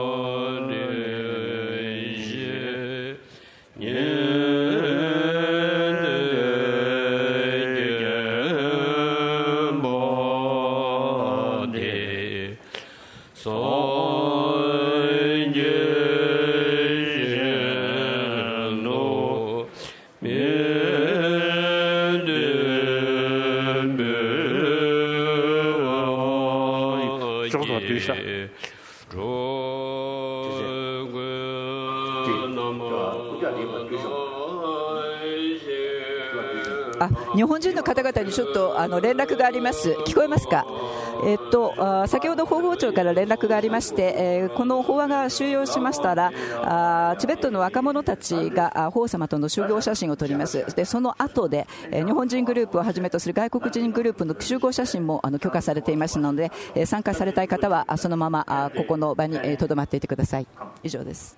日本人の方々にちょっと連絡があります。聞こえますか？先ほど広報庁から連絡がありまして、この法話が終了しましたらチベットの若者たちが法様との集合写真を撮ります。でその後で日本人グループをはじめとする外国人グループの集合写真も許可されていますので、参加されたい方はそのままここの場に留まっていてください。以上です。